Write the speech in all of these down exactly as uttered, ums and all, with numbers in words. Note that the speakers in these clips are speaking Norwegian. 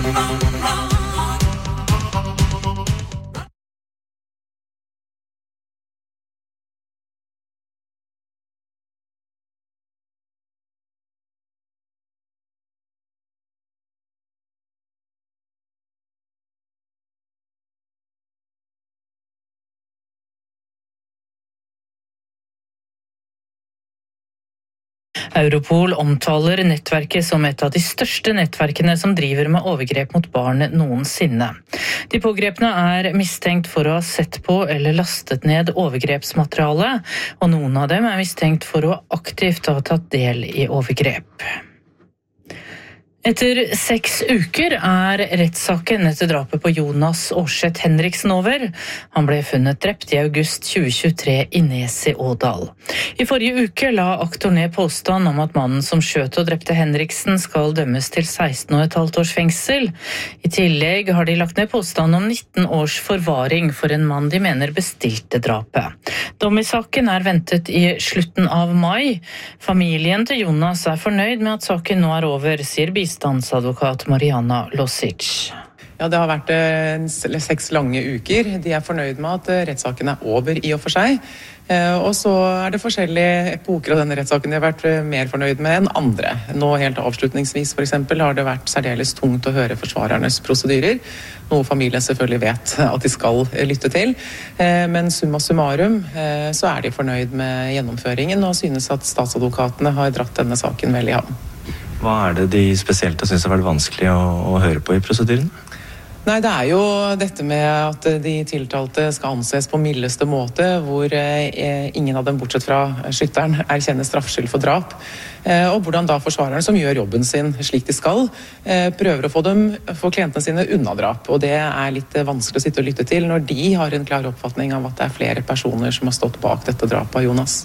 Europol omtaler nettverket som et av de største nettverkene som driver med overgrep mot barn noensinne. De pågrepne er mistenkt for å ha sett på eller lastet ned overgrepsmateriale, og noen av dem er mistenkt for å aktivt ha tatt del i overgrep. Etter seks uker er rettssaken etter drapet på Jonas Aarseth Henriksen over. Han ble funnet drept i august tjue tjuetre i Nes i Ådal. I forrige uke la aktor ned påstand om at mannen som skjøt og drepte Henriksen skal dømmes til seksten og et halvt års fengsel. I tillegg har de lagt ned påstand om nitten års forvaring for en mann de mener bestilte drapet. Dom i saken er ventet i slutten av mai. Familien til Jonas er fornøyd med at saken nå er over, sier bistandsadvokat Mariana Losic. Ja, det har vært eh, seks lange uker. De er fornøyd med at eh, rettssaken er over i og for seg. Eh, og så er det forskjellige epoker av denne rettssaken de har vært eh, mer fornøyd med enn andre. Nå helt avslutningsvis for eksempel har det vært særdeles tungt å høre forsvarernes prosedyrer. Noe familien selvfølgelig vet at de skal eh, lytte til. Eh, men summa summarum eh, så er de fornøyd med gjennomføringen og synes at statsadvokatene har dratt denne saken vel i havn. Hva er det de spesielt har synes har vært vanskelig å, å høre på i prosedyren? Nei, det er jo dette med at de tiltalte skal anses på mildeste måte, hvor eh, ingen av dem bortsett fra skytteren erkjenner straffskyld for drap. Eh, og hvordan da forsvareren som gjør jobben sin slik de skal, eh, prøver å få, dem, få klientene sine unna drap. Og det er litt vanskelig å sitte og lytte til når de har en klar oppfatning av at det er flere personer som har stått bak dette drapet av Jonas.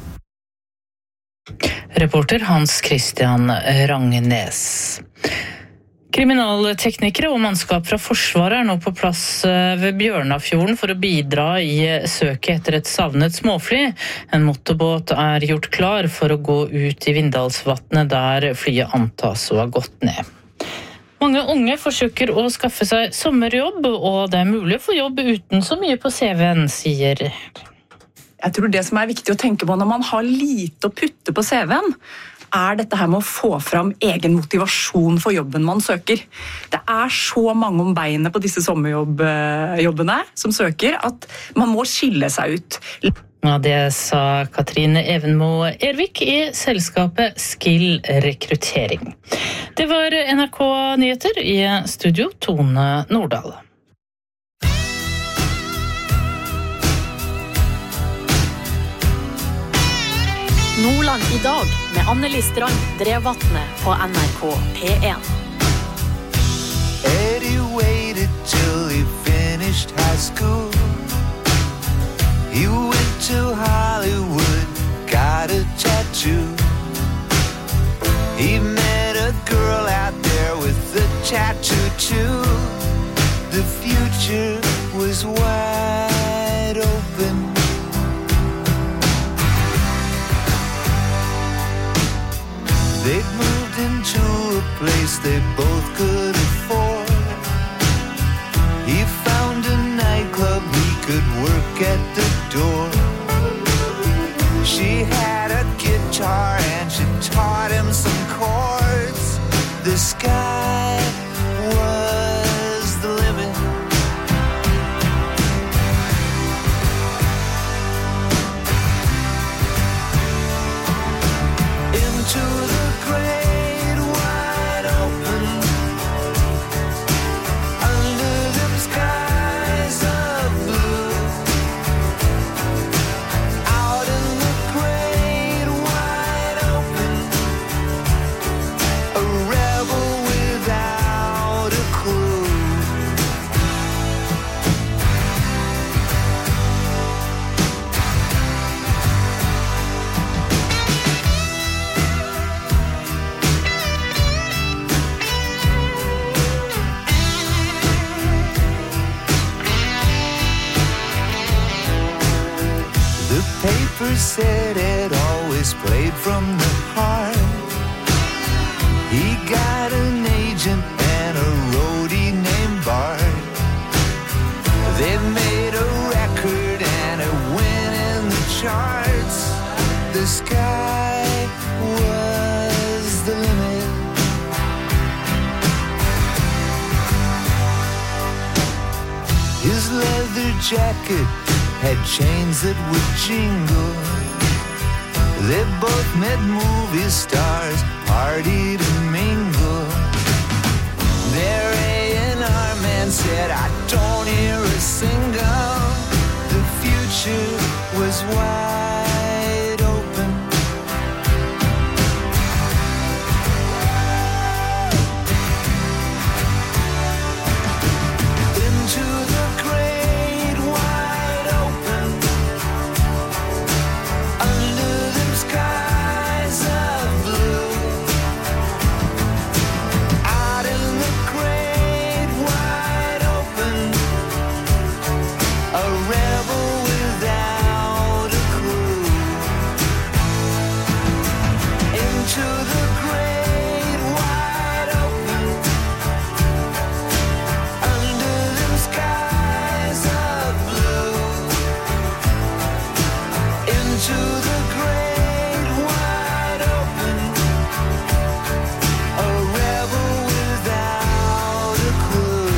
Reporter Hans Christian Rangnes. Kriminalteknikere og mannskap fra Forsvaret er nå på plass ved Bjørnafjorden for å bidra i søket etter et savnet småfly. En motorbåt er gjort klar for å gå ut i Vindalsvatnet der flyet antas å ha gått ned. Mange unge forsøker å skaffe seg sommerjobb, og det er mulig å få jobb uten så mye på C V-en, sier Jeg tror det som er viktig å tenke på når man har lite å putte på C V-en, er dette her med å få fram egen motivasjon for jobben man søker. Det er så mange om beinet på disse sommerjobbene som søker, at man må skille seg ut. Ja, det sa Katrine Evenmo Ervik i selskapet Skill Rekruttering. Det var N R K Nyheter i studio Tone Nordahl. Nordland i dag med Anneli Strand Drevvatnet på N R K P one. Eddie waited till he finished high school. He went to Hollywood, got a tattoo. He met a girl out there with a tattoo too. The future was wide open. They'd moved into a place they both could afford. He found a nightclub he could work at the door. She had a guitar and she taught him some chords. The sky was the limit. Into the great wide open, under them skies of blue, out in the great wide open, a rebel without a clue. The paper said it always played from the heart. He got an agent and a roadie his leather jacket had chains that would jingle. They both met movie stars, partied and mingled. Their A and R man said, I don't hear a single. The future was wide open. Into the great wide open, under them skies of blue. Out in the great wide open, a rebel without a crew. Into the great wide open, under them skies of blue. Into the great wide open, a rebel without a clue.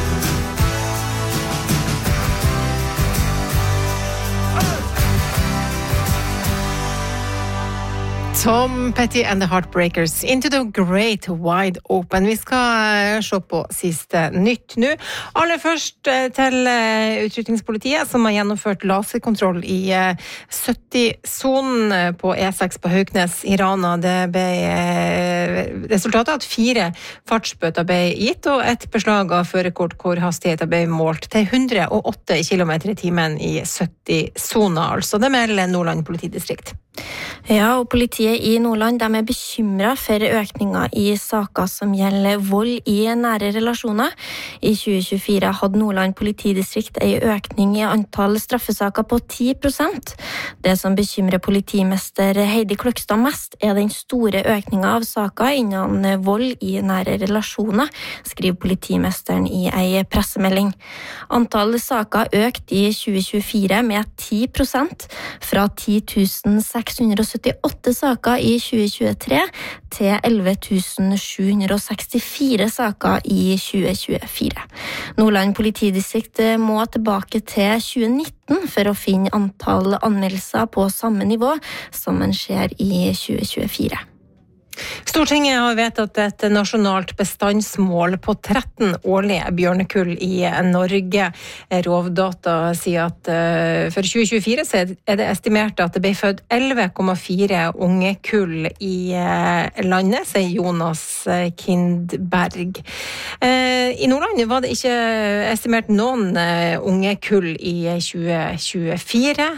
Tom Petty and the Heartbreakers, Into the Great Wide Open. Vi skal eh, se på siste nytt nå. Aller først eh, til eh, utrykningspolitiet, som har gjennomført laserkontroll i eh, sytti-sonen på E seks på Hauknes i Rana. Det ble eh, resultatet at fire fartsbøter ble gitt, og et beslag av førerkort hvor hastigheten ble målt til hundre og åtte kilometer i timen i sytti-sonen. Altså, det melder Nordland politidistrikt. Ja, og politiet i Nordland de er bekymret for økninger i saker som gjelder vold i nære relasjoner. I tjue tjuefire hadde Nordland politidistrikt en økning i antall straffesaker på ti prosent. Det som bekymrer politimester Heidi Kløkstad mest er den store økningen av saker innen vold i nære relasjoner, skriver politimesteren i en pressemelding. Antallet saker økte i tjue tjuefire med ti prosent, fra ti tusen seks hundre og syttiåtte saker i tjue tjuetre til elleve tusen sju hundre og sekstifire saker i tjue tjuefire. Nordland politidistrikt må tilbake til tjue nitten for å finne antall anmeldelser på samme nivå som man ser i tjue tjuefire. Stortinget har vedtatt et nasjonalt bestandsmål på tretten årlige bjørnekull i Norge. Rovdata sier at for tjue tjuefire så er det estimert at det ble født elleve komma fire unge kull i landet, sier Jonas Kindberg. I Nordland var det ikke estimert noen unge kull i tjue tjuefire,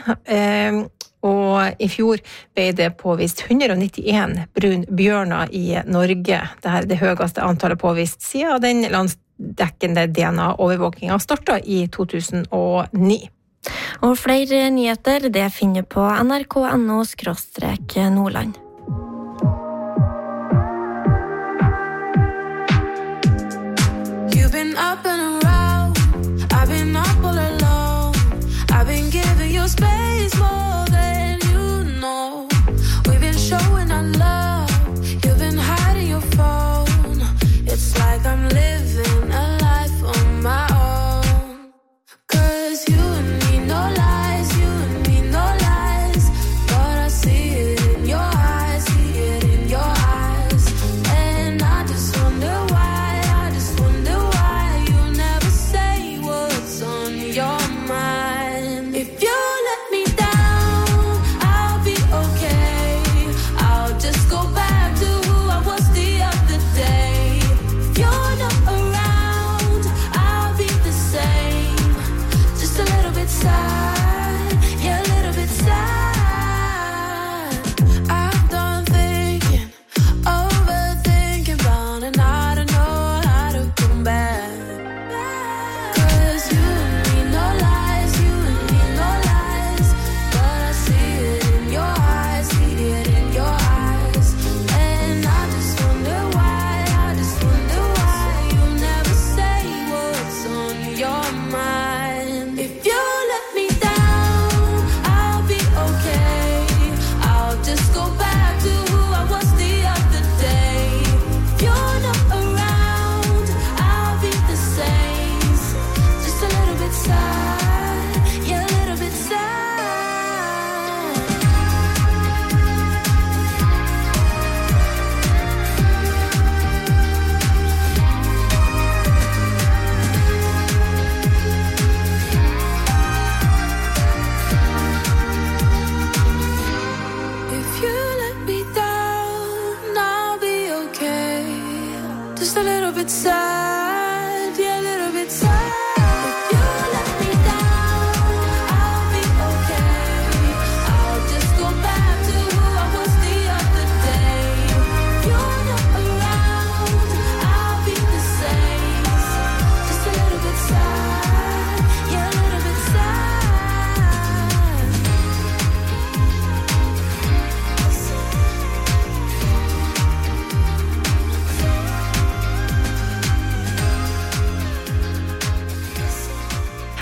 og i fjor ble det påvist hundre og nittien brun bjørner i Norge. Dette er det høyeste antallet påvist siden den landsdekkende D N A-overvåkingen startet i to tusen og ni. Og flere nyheter det finner på N R K punktum N O skråstrek Nordland. You've been up and around, I've been up all alone, I've been giving you space more than you know. We've been showing our love, you've been hiding your phone. It's like I'm living a life on my own. Cause you and me, no lies, you and me, no lies. But I see it in your eyes, see it in your eyes. And I just wonder why, I just wonder why you never say what's on your mind. If you let me down,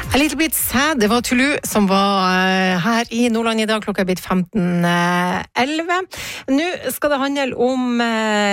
A Little Bit Sad, det var Tulu som var her i Nordland i dag, klokka er blitt femten elleve. Nå skal det handle om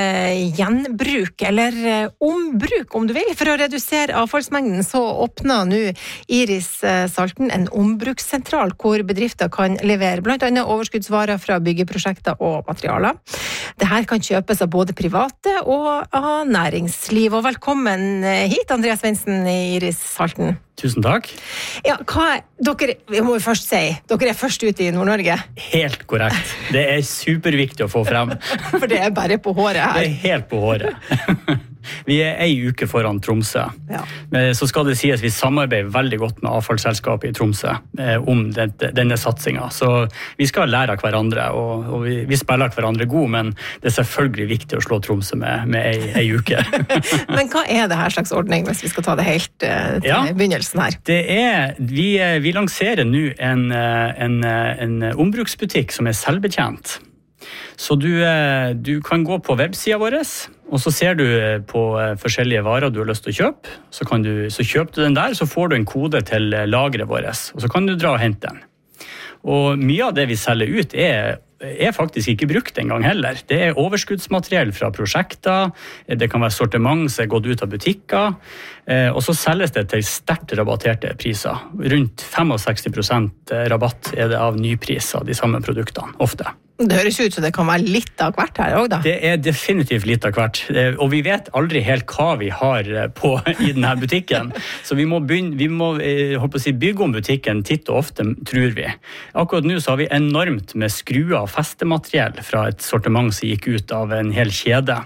gjenbruk, eller ombruk om du vil. For å redusere avfallsmengden så åpner nå Iris Salten en ombrukssentral hvor bedrifter kan levere blant annet overskuddsvarer fra byggeprosjekter og materialer. Dette kan kjøpes av både private og av næringsliv. Og velkommen hit, Andreas Svendsen i Iris Salten. Tusen takk. Ja, hva er, dere, jeg må jo først si, dere er først ute i Nord-Norge. Helt korrekt. Det er superviktig å få frem. For det er bare på håret her. Det er helt på håret. Vi er en uke foran Tromsø. Ja. Så skal det sies, vi samarbeider veldig godt med avfallsselskapet i Tromsø om denne, denne satsingen. Så vi skal lære av hverandre, og, og vi, vi spiller hverandre god, men det er selvfølgelig viktig å slå Tromsø med, med en, en uke. Men hva er det her slags ordning, hvis vi skal ta det helt uh, til ja, begynnelsen her? Det er, vi, vi lanserer nå en, en, en ombruksbutikk som er selvbetjent. Så du, du kan gå på websiden vår, og så ser du på forskjellige varer du har lyst til å kjøpe. Så, kan du, så kjøper du den der, så får du en kode til lageret vårt, og så kan du dra og hente den. Og mye av det vi selger ut er, er faktisk ikke brukt en gang heller. Det er overskuddsmateriell fra prosjekter, det kan være sortiment som er gått ut av butikker, og så selges det til sterkt rabatterte priser. Rundt sekstifem prosent rabatt er det av nypris av de samme produktene, ofte. Det høres ut så det kan være litt av hvert her også da. Det er definitivt litt av hvert, og vi vet aldri helt hva vi har på i denne butikken. Så vi må, begynne, vi må håper å si, bygge om butikken titt og ofte, tror vi. Akkurat nå så har vi enormt med skruer og festemateriell fra et sortiment som gikk ut av en hel kjede.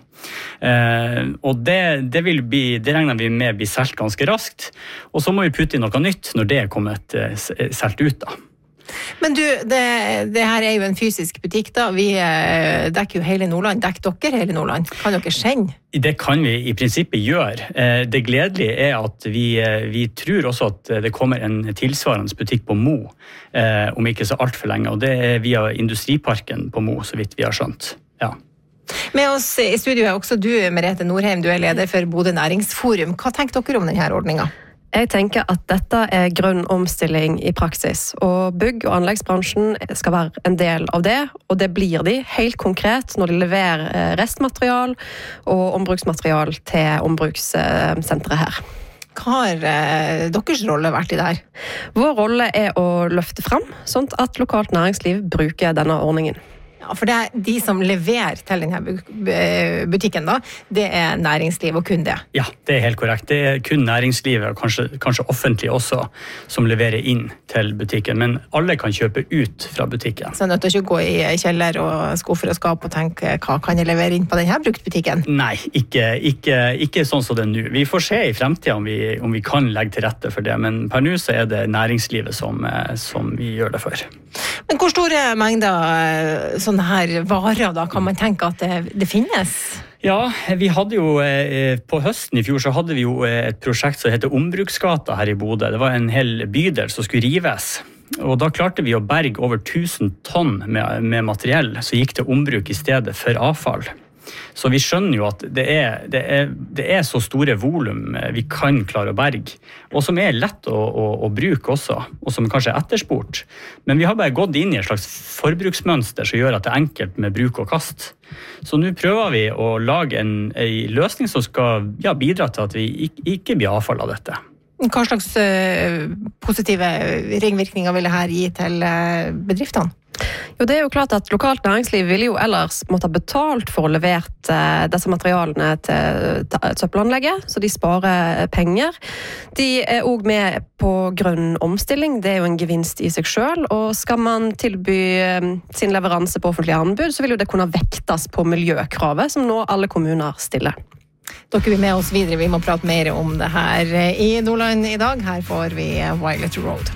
Eh, og det, det, vil bli, det regner vi med blir solgt ganske raskt, og så må vi putte inn noe nytt når det er kommet eh, solgt ut da. Men du, det, det her er jo en fysisk butikk da, vi eh, dekker jo hele Nordland, dekker dere hele Nordland? Kan dere kjenne? Det kan vi i prinsippet gjøre. Eh, det gledelige er at vi, vi tror også at det kommer en tilsvarende butikk på Mo, eh, om ikke så alt for lenge, og det er via Industriparken på Mo, så vidt vi har skjønt. Ja. Med oss i studio er også du, Merete Norheim, du er leder for Bodø Næringsforum. Hva tenker dere om denne ordningen? Jeg tenker at dette er grønn omstilling i praksis, og bygg- og anleggsbransjen skal være en del av det, og det blir de helt konkret når de leverer restmaterial og ombruksmaterial til ombrukssenteret her. Hva har eh, deres rolle vært i det her? Vår rolle er å løfte frem, sånn at lokalt næringsliv bruker denne ordningen. Ja, for det er de som leverer til denne butikken da, det er næringsliv og kun det. Ja, det er helt korrekt. Det er kun næringslivet, og kanskje, kanskje offentlig også, som leverer inn til butikken. Men alle kan kjøpe ut fra butikken. Så er nødt til å gå i kjeller og skuffer og skap og tenke, hva kan jeg levere inn på denne bruktbutikken? Nei, ikke, ikke, ikke sånn som det er nå. Vi får se i fremtiden om vi, om vi kan legge til rette for det, men per nå så er det næringslivet som, som vi gjør det for. Men hvor store mengder sånne her varer da, kan man tenke at det, det finnes? Ja, vi hadde jo, på høsten i fjor så hadde vi jo et prosjekt som heter Ombruksgata her i Bodø. Det var en hel bydel som skulle rives. Og da klarte vi å berge over tusen tonn med, med materiell som gikk til ombruk i stedet for avfall. Så vi skjønner jo at det er, det er, det er så store volum vi kan klare å berge, og som er lett å, å, å bruke også, og som kanskje er etterspurt. Men vi har bare gått inn i et slags forbruksmønster som gjør at det er enkelt med bruk og kast. Så nå prøver vi å lage en, en løsning som skal ja, bidra til at vi ikke, ikke blir avfall av dette. Hva slags uh, positive ringvirkninger vil det her gi til uh, bedriftene? Jo, det er jo klart at lokalt næringsliv vil jo ellers måtte ha betalt for å levere disse materialene til søppelanlegget, så de sparer penger. De er også med på grønn omstilling, det er jo en gevinst i seg selv, og skal man tilby sin leveranse på offentlige anbud, så vil jo det kunne vektes på miljøkravet, som nå alle kommuner stiller. Dere blir med oss videre, vi må prate mer om det her i Nordland i dag. Her får vi Violet Road.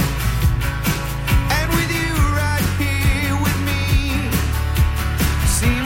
See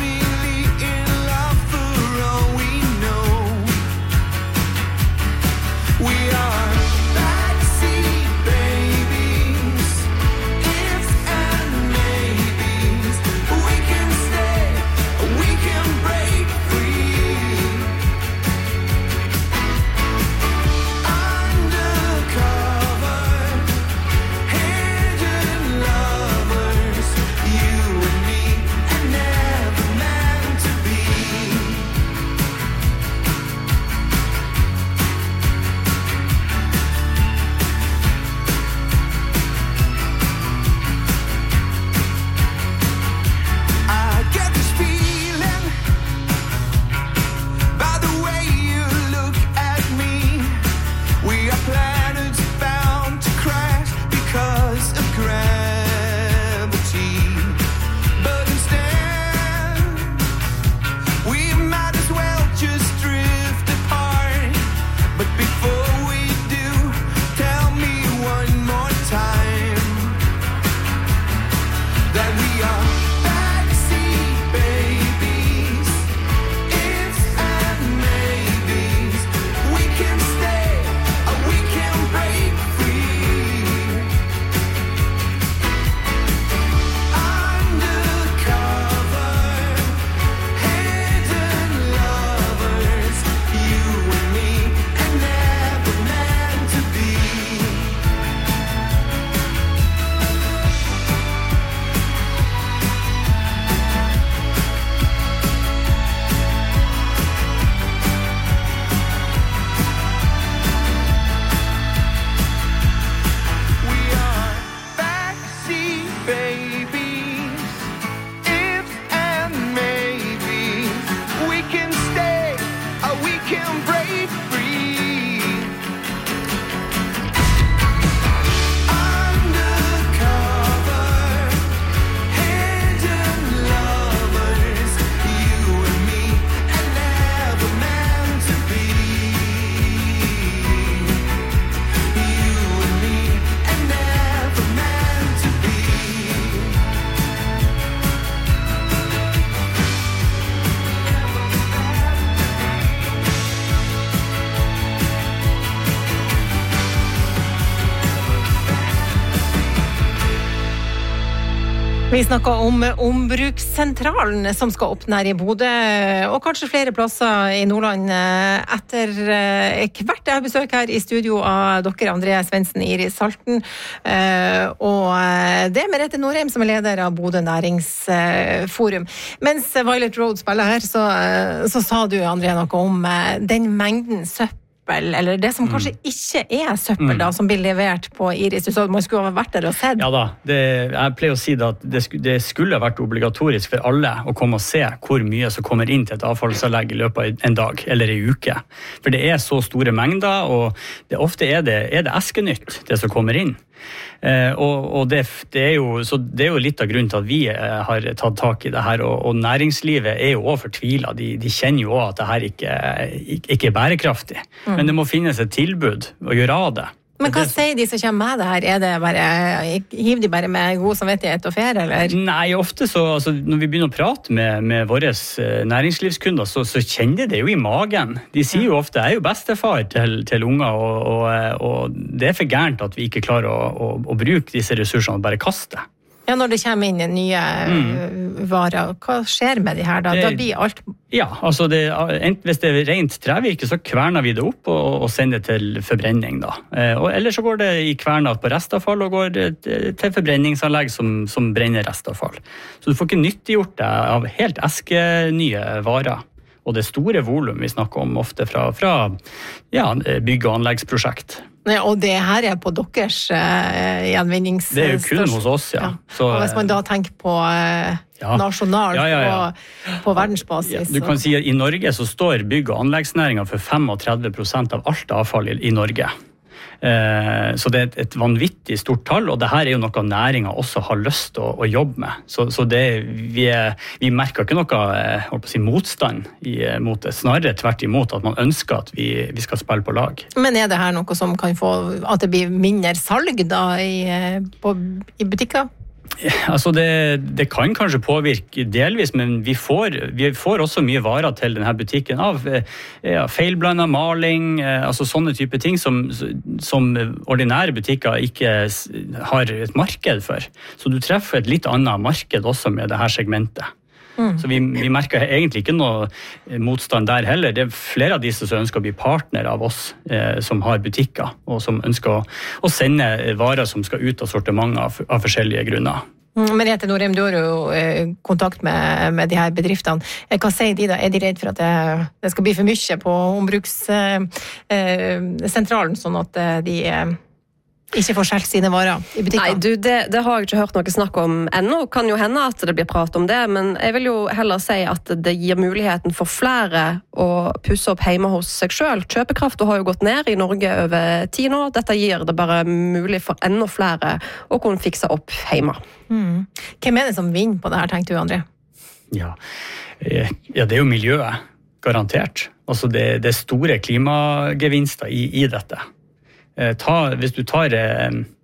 Vi snakker om ombrukssentralen som skal åpne her i Bodø, og kanskje flere plasser i Nordland etter hvert. Jeg har besøk her i studio av dere, André Svendsen, Iris Salten, og det er Merete Norheim som er leder av Bodø Næringsforum. Mens Violet Road spiller her, så, så sa du, André, noe om den mengden søppel, eller det som kanskje ikke er søppel da, som blir levert på Iris. Du sa at man skulle ha vært der og sett. Ja da, det, jeg pleier å si at det skulle, det skulle vært obligatorisk for alle å komme og se hvor mye som kommer inn til et avfallsanlegg i løpet av en dag eller en uke. For det er så store mengder, og det, ofte er det, er det eskenytt, det som kommer inn. Eh, og, og det, det, er jo, så det er jo litt av grunnen til at vi eh, har tatt tak i det her, og, og næringslivet er jo også fortvilet. De, de kjenner jo også at det her ikke, ikke er bærekraftig. Mm. Men det må finnes et tilbud å gjøre av det. Men hva sier de som kommer med det her? Er det bare, hiver de bare med god samvittighet og ferie, eller? Nei, ofte så, altså, når vi begynner å prate med, med våre næringslivskunder, så, så kjenner de det jo i magen. De sier jo ofte, jeg er jo bestefar til, til unger, og, og, og det er for gærent at vi ikke klarer å, å, å bruke disse ressursene og bare kaste. Ja, når det kommer inn nye mm. varer, hva skjer med de her da? Det, da blir alt... Ja, altså det, hvis det er rent trevirke, så kverner vi det opp og, og sender det til forbrenning da. Og ellers så går det i kverner på restavfall og går til forbrenningsanlegg som, som brenner restavfall. Så du får ikke nyttiggjort det av helt eskenye varer. Og det store volum vi snakker om ofte fra, fra ja, bygge- og anleggsprosjekt. Ja, og det her er på deres uh, gjenvinningsstasjon. Det er jo kun hos oss, ja. ja. Så, og hvis man da tenker på uh, ja. nasjonalt, ja, ja, ja. På, på verdensbasis. Ja, du kan si at i Norge så står bygg- og anleggsnæringen for femogtredve prosent av alt avfall i, i Norge. Uh, så det er et, et vanvittig stort tall, og det her er jo noe næringen også har lyst til å, å jobbe med. Så, så det, vi, er, vi merker ikke noe uh, å si, motstand i, mot det, snarere tvert imot at man ønsker at vi, vi skal spille på lag. Men er det her noe som kan få at det blir mindre salg da i, på, i butikker? Altså det, det kan kanskje påvirke delvis, men vi får, vi får også mye varer til denne butikken av ja, feilblandet maling, altså sånne type ting som, som ordinære butikker ikke har et marked for. Så du treffer et litt annet marked også med det her segmentet. Mm. Så vi, vi merker egentlig ikke noe motstand der heller. Det er flere av disse som ønsker å bli partner av oss eh, som har butikker, og som ønsker å, å sende varer som skal ut av sortiment av, av forskjellige grunner. Mm, Merete Norheim, du har jo eh, kontakt med, med de her bedriftene. Hva sier de da? Er de redd for at det, det skal bli for mye på ombrukssentralen, eh, sånn at de eh, ikke får skjelt sine varer i butikken? Nei, du, det, det har jeg ikke hørt noe snakk om ennå. Kan jo hende at det blir prat om det, men jeg vil jo heller si at det gir muligheten for flere å pusse opp hjemme hos seg selv. Kjøpekraften har jo gått ned i Norge over ti nå. Dette gir det bare mulig for enda flere å kunne fikse opp hjemme. Mm. Hvem er det som vinner på det her, tenkte du, André? Ja, ja det er jo miljøet, garantert. Altså det, det er store klimagevinster i, i dette. Ta, hvis du tar eh,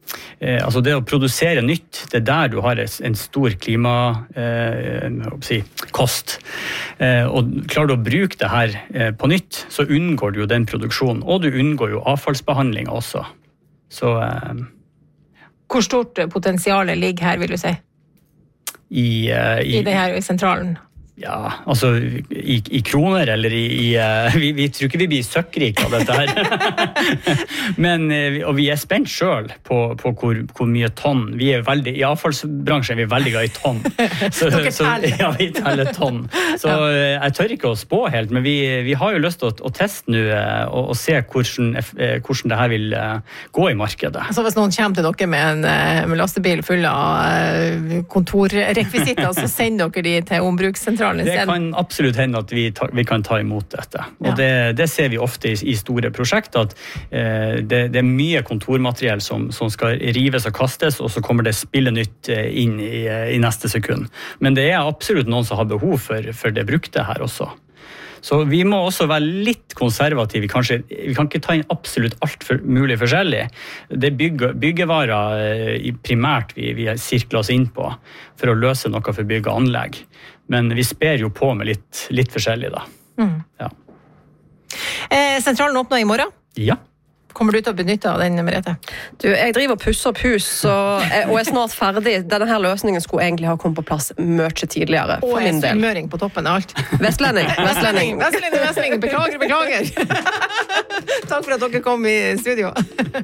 Eh, altså det å produsere nytt, det er der du har en stor klima eh, si, kost. Eh, og klarer du å bruke det her eh, på nytt, så unngår du jo den produksjonen, og du unngår jo avfallsbehandling også. Så, eh, Hvor stort potensialet ligger her, vil du si? I, uh, i, I det her i sentralen? Ja, altså i, i kroner, eller i, i uh, vi, vi tror ikke vi blir søkkrike av dette her. Men, uh, og vi er spent selv på, på hvor, hvor mye tonn. Vi er veldig, i avfallsbransjen er vi veldig glad i tonn. Så, så, ja, vi teller tonn. Så uh, jeg tør ikke å spå helt, men vi, vi har jo lyst til å, å teste nå uh, og, og se hvordan, uh, hvordan det her vil uh, gå i markedet. Så hvis noen kommer til dere med en uh, lastebil full av uh, kontorrekvisitter, så sender dere de til ombrukssentralen? Det kan absolutt hende at vi, ta, vi kan ta imot dette. Og ja. det, det ser vi ofte i, i store prosjekter, at eh, det, det er mye kontormateriell som, som skal rives og kastes, og så kommer det spille nytt inn i, i neste sekund. Men det er absolutt noen som har behov for, for det brukte her også. Så vi må også være litt konservative. Kanskje, vi kan ikke ta inn absolutt alt for, mulig forskjellig. Det er bygge, byggevarer eh, primært vi, vi sirkler oss inn på for å løse noe for bygge og anlegg. Men vi sper jo på med litt, litt forskjellig da. Mm. Ja. Eh, sentralen åpner i morgen? Ja. Kommer du til å benytte av den, Merete? Du, jeg driver og pusser opp hus, så, og er snart ferdig. Denne her løsningen skulle egentlig ha kommet på plass mye tidligere, for min del. Og sunnmøring på toppen av alt. Vestlending, vestlending. Vestlending, vestlending, beklager, beklager. Takk for at dere kom i studio.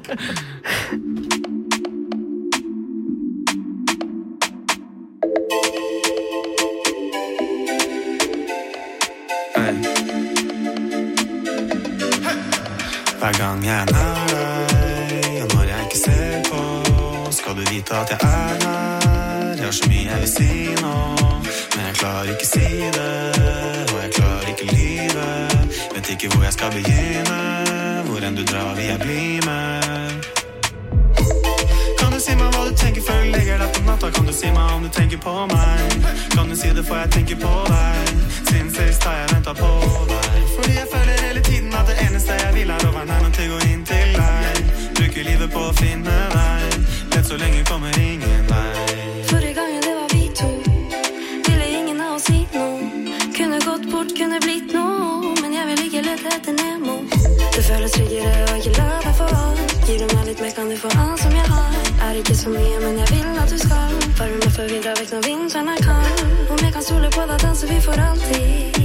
Hver gang jeg er nær deg, og når jeg ikke ser på, skal du vite at jeg er her. Jeg har så mye jeg vil si nå, men jeg klarer ikke si det, og jeg klarer ikke lyve. Vet ikke hvor jeg skal begynne, hvor enn du drar vil jeg bli med. Kan du si meg hva du tenker før du legger deg på natta? Kan du si meg om du tenker på meg? Kan du si det for jeg tenker på deg? Siden sist har jeg ventet på deg, fordi jeg føler hele tiden at det eneste jeg vil er å være nærmere til å gå inn til deg. Bruker livet på å finne deg, lett så lenge kommer ingen vei. Forrige gangen det var vi to, ville ingen av oss hit noe. Kunne gått bort, kunne blitt noe, men jeg vil ikke lete etter Nemo. Det føles tryggere å ikke la deg få alt. Gir du meg litt mer, kan du få alt som jeg har. Er ikke så mye, men jeg vil at du skal være med før vi drar vekk når vinteren er kald. Om jeg kan stole på deg, danser vi for alltid.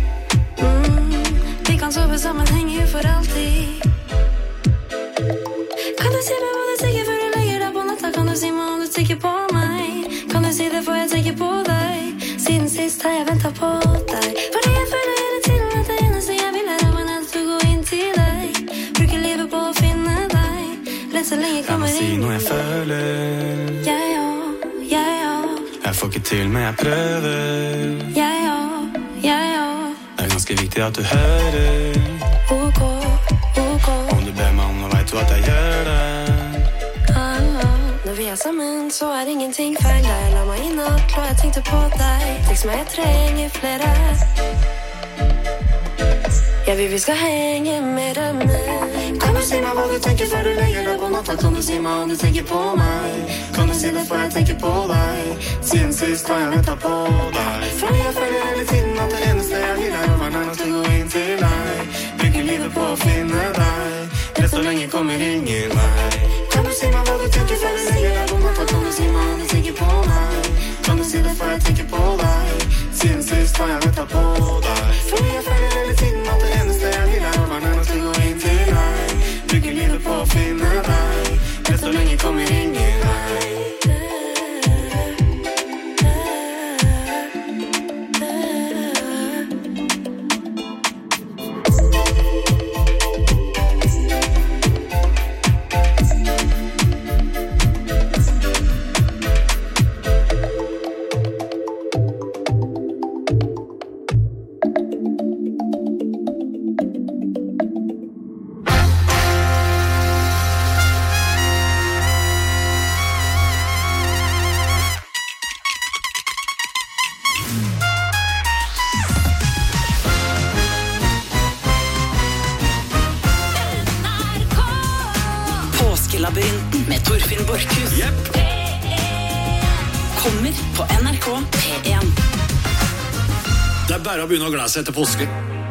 Vi kan sove sammen, henge for alltid. Kan du si meg hva du tenker før du legger deg på natta? Kan du si meg om du tenker på meg? Kan du si det for jeg tenker på deg? Siden sist har jeg ventet på deg, fordi jeg føler hele tiden at det eneste jeg vil er å være nødt til å gå inn til deg. Bruker livet på å finne deg, lett så lenge kommer ingen. Jeg må si noe jeg føler. Jeg òg, jeg òg. Jeg får ikke til, men jeg prøver. Jeg òg, jeg òg. Det er ganske viktig at du hører. Ok, ok. Om du ber meg om, nå vet du at jeg gjør det. Ah, ah. Når vi er sammen, så er ingenting feil. Da jeg la meg i natt, og jeg tenkte på deg. Tekst meg, jeg trenger flere. Jeg vil vi skal henge mer med. Kan du si meg hva du tenker før du legger deg på natta? Kan du si meg om du tenker på meg? Kan du si det for jeg tenker på deg? Siden sist har jeg ventet på deg, fordi jeg føler hele tiden at det eneste jeg vil er å være nærmere til å gå inn til deg. Bruker livet på å finne deg, lett så lenge kommer ingen vei. Kan du si meg hva du tenker før du legger deg på natta? Kan du si meg om du tenker på meg? Kan du si det for jeg tenker på deg? Siden sist har jeg ventet på deg, fordi jeg føler hele tiden at det eneste jeg vil er å være nærmere til å gå inn til deg. Bruker livet på å finne deg, lett så lenge kommer ingen vei. på N R K P en. Det er bare å begynne å glede seg til påske.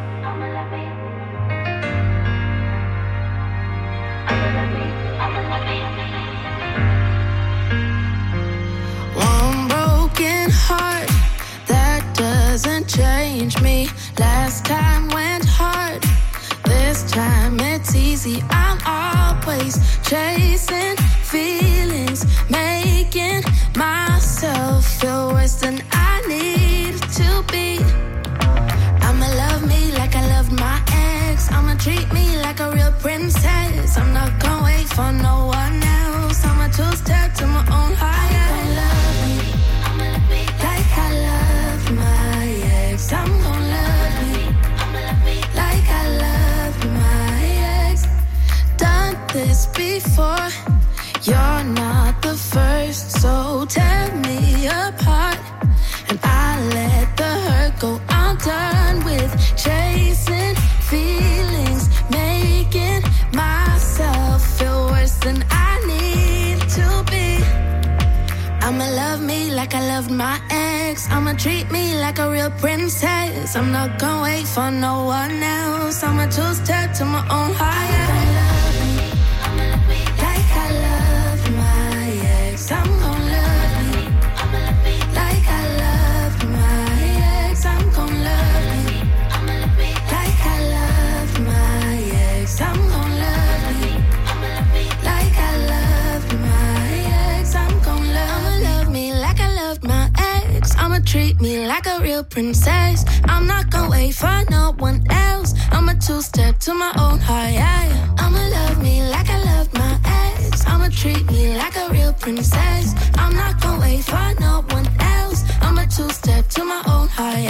One broken heart that doesn't change me. Last time went hard. This time it's easy. I'm always chasing feelings, making myself feel worse than I need to be. I'ma love me like I loved my ex. I'ma treat me like a real princess. I'm not gonna wait for no one else. I'ma two-step to my own higher. I'ma love me, I'ma love me like I loved my ex. I'm gonna love me, I'ma love me like I loved my ex. Done this before. You're not the first, so tear me apart. And I let the hurt go. I'm done with chasing feelings, making myself feel worse than I need to be. I'ma love me like I loved my ex. I'ma treat me like a real princess. I'm not gonna wait for no one else. I'ma two-step to my own higher. I'ma love me, I'ma love me like I loved my ex. I'm gonna love me, I'ma love me like I loved my ex. I'm gonna love me, I'ma love me like I loved my ex. I'm gonna love me, I'ma love me like I loved my ex. I'm gonna love, I'ma love me like I loved my ex. I'ma treat me like a real princess. I'm not gonna wait for no one else. I'ma two-step to my own high. I'ma love me like I loved my ex. I'ma treat me like a real princess. I'm not gonna wait for no one else. I'ma two-step to my own high.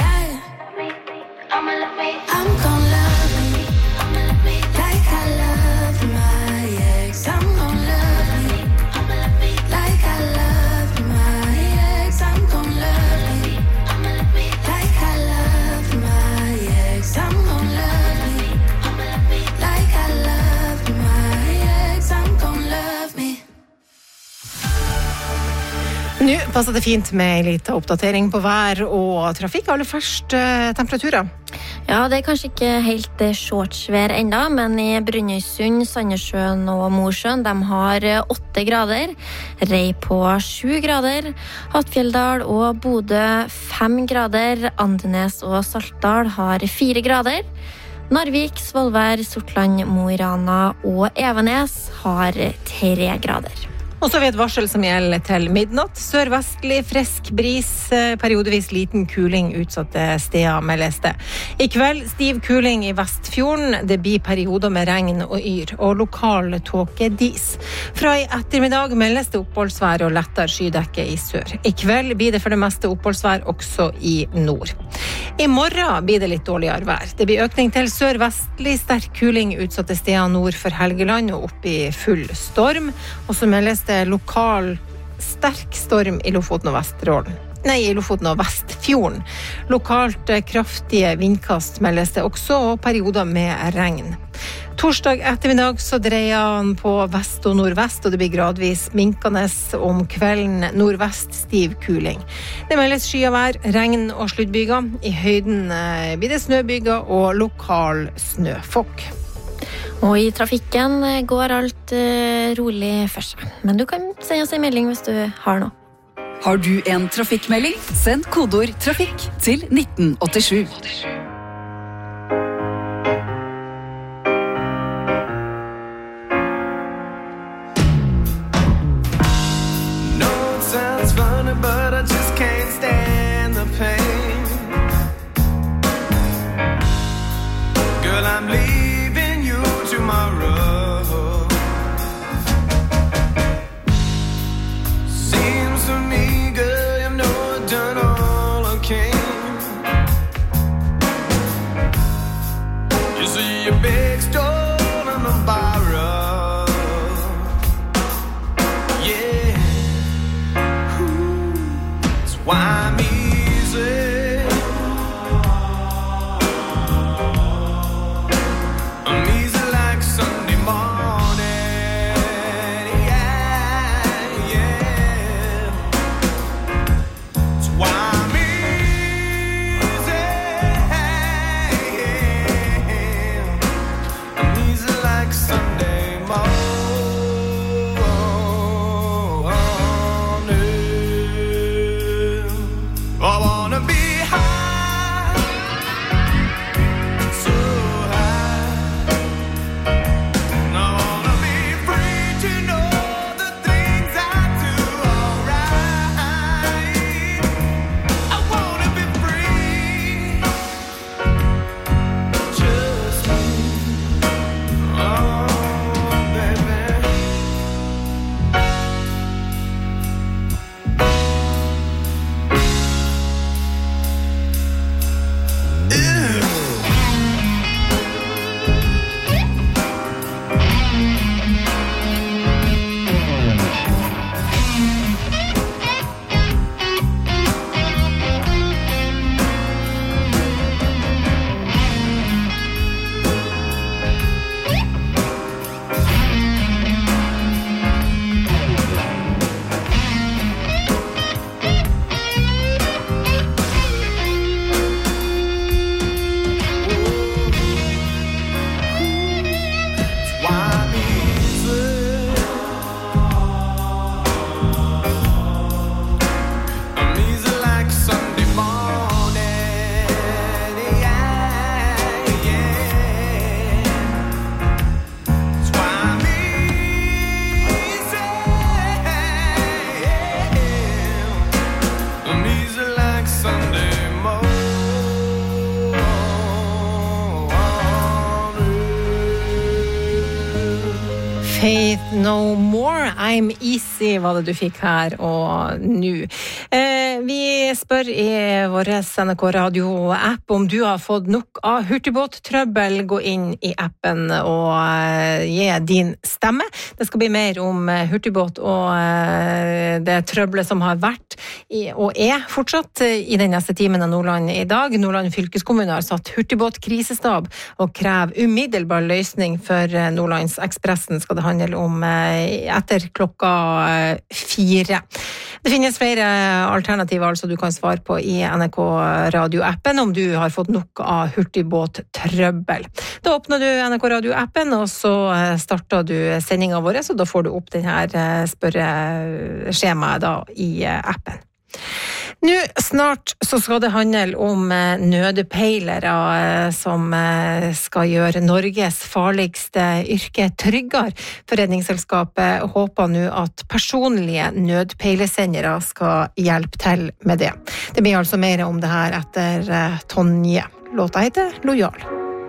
I'ma love me, I'm gonna love me, I'ma love me like I loved my ex. I'm gonna love me, I'ma love me like I loved my ex. I'm gonna love me, I'ma love me like I loved my ex. I'm gonna love me, I'ma love me like I loved my ex. I'm gonna love me. Nå passer det fint med en liten oppdatering på vær og trafikk. Aller først eh, temperaturer. Ja, det er kanskje ikke helt shortsvær enda, men i Brønnøysund, Sandnessjøen og Mosjøen, de har åtte grader. Rei på sju grader. Hattfjelldal og Bodø fem grader. Andenes og Saltdal har fire grader. Narvik, Svolvær, Sortland, Mo i Rana og Evenes har tre grader. Og så har vi et varsel som gjelder til midnatt. Sørvestlig, frisk bris, periodevis liten kuling utsatte steder meldes det. I kveld stiv kuling i Vestfjorden. Det blir perioder med regn og yr, og lokal tåkedis. Fra i ettermiddag meldes det oppholdsvær og lettere skydekke i sør. I kveld blir det for det meste oppholdsvær også i nord. I morgen blir det litt dårligere vær. Det blir økning til sørvestlig sterk kuling utsatte steder nord for Helgeland og opp i full storm. Og så meldes det lokal sterk storm i Lofoten og Vesterålen. Nei, i Lofoten og Vestfjorden. Lokalt kraftige vindkast meldes det også, og perioder med regn. Torsdag ettermiddag så dreier han på vest og nordvest, og det blir gradvis minkende om kvelden nordvest stiv kuling. Det meldes skyavær, regn og sluddbyger. I høyden blir det snøbyger og lokal snøfokk. Og i trafikken går alt uh, rolig for seg. Men du kan sende oss en melding hvis du har noe. Har du en trafikkmelding? Send kodeord trafikk til nitten åttisju. No, it sounds funny, but I just can't stand the pain. Girl, I'm leaving tomorrow. Seems to me, girl, you know I've done all I can. Faith No More, I'm Easy var det du fikk her og nå. Eh, vi spør i vår N R K Radio-app om du har fått nok av hurtigbåttrøbbel. Gå inn i appen og eh, gi din stemme. Det skal bli mer om eh, hurtigbåt og eh, det trøbbelet som har vært i, og er fortsatt eh, i den neste timen av Nordland i dag. Nordland fylkeskommune har satt hurtigbåtkrisestab og krever umiddelbar løsning for eh, Nordlands Ekspressen skal det handle om etter klokka fire. Det finnes flere alternativer altså du kan svare på i N R K Radio-appen om du har fått nok av hurtigbåttrøbbel. Da åpner du N R K Radio-appen og så starter du sendingen vår, så da får du opp denne spørreskjemaet da i appen. Nå snart så skal det handle om nødpeilere som skal gjøre Norges farligste yrke tryggere. For Redningsselskapet håper nå at personlige nødpeilesendere skal hjelpe til med det. Det blir altså mer om det her etter Tonje. Låta heter Lojal.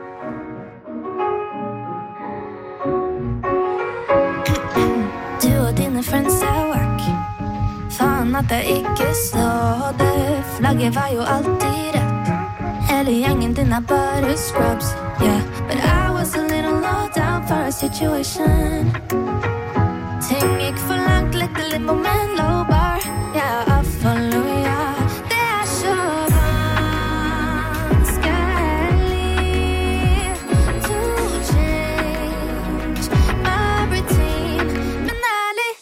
Du og dine friends er work. Faen at jeg ikke så det. Flagget var jo alltid rett. Hele gjengen din er bare scrubs, yeah. But I was a little low down for a situation. Ting gikk for langt, lette limbo med en low bar. Yeah, I follow ya. Det er så vanskelig to change my routine. Men ærlig,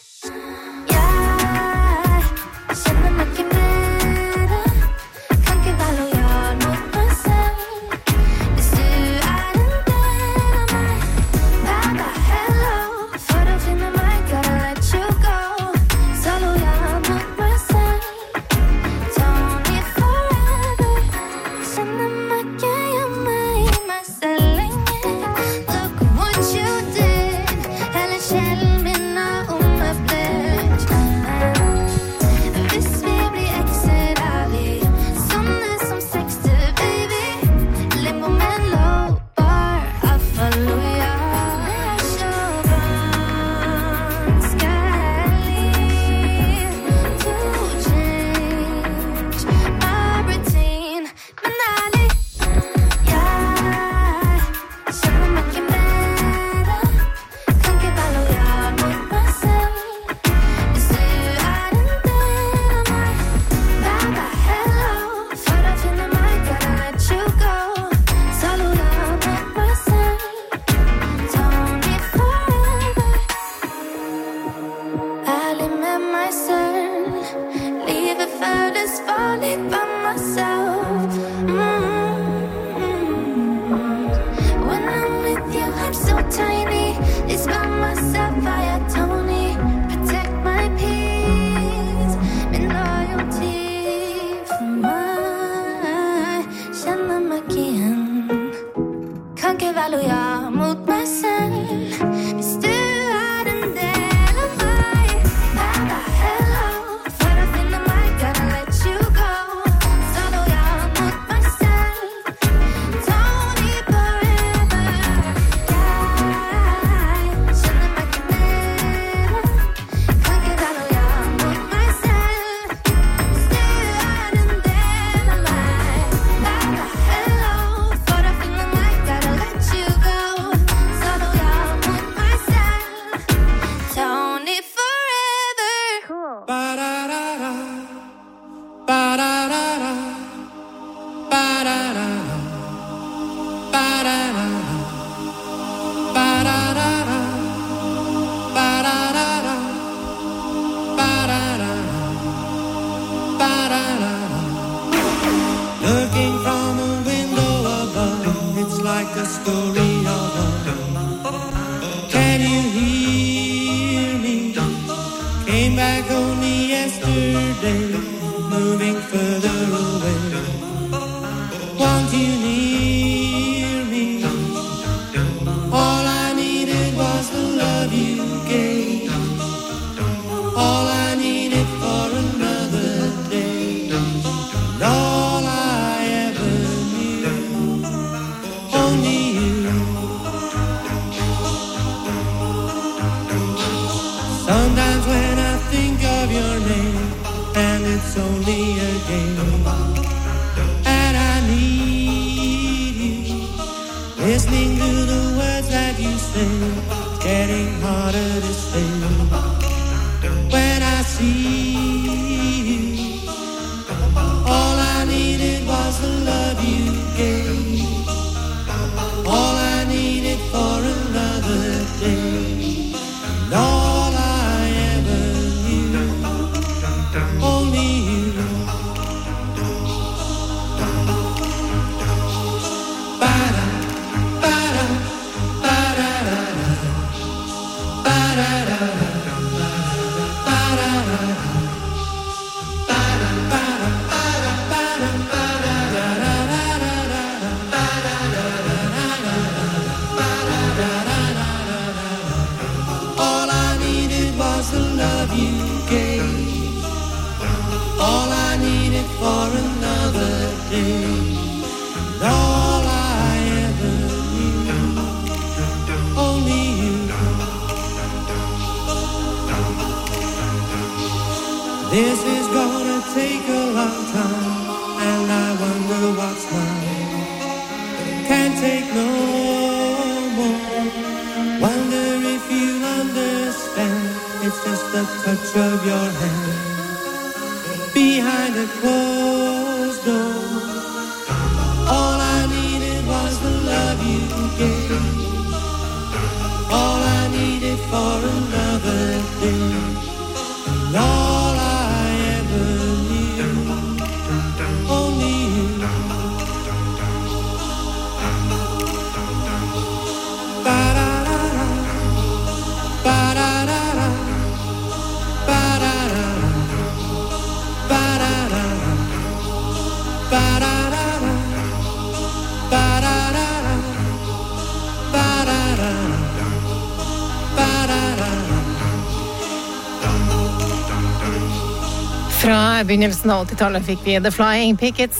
Fra begynnelsen av åttitallet fikk vi The Flying Pickets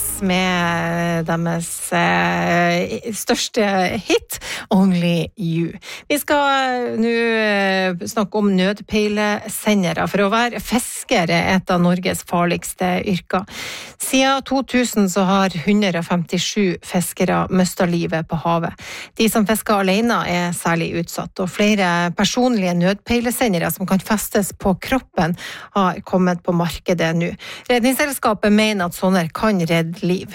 med deres eh, største hit, Only You. Vi skal nå eh, snakke om nødpeilesendere. For å være fisker er et av Norges farligste yrker. Siden to tusen så har one hundred fifty-seven fiskere mistet livet på havet. De som fisker alene er særlig utsatt, og flere personlige nødpeilesendere som kan festes på kroppen har kommet på markedet nå. Redningsselskapet mener at sånne kan redde liv.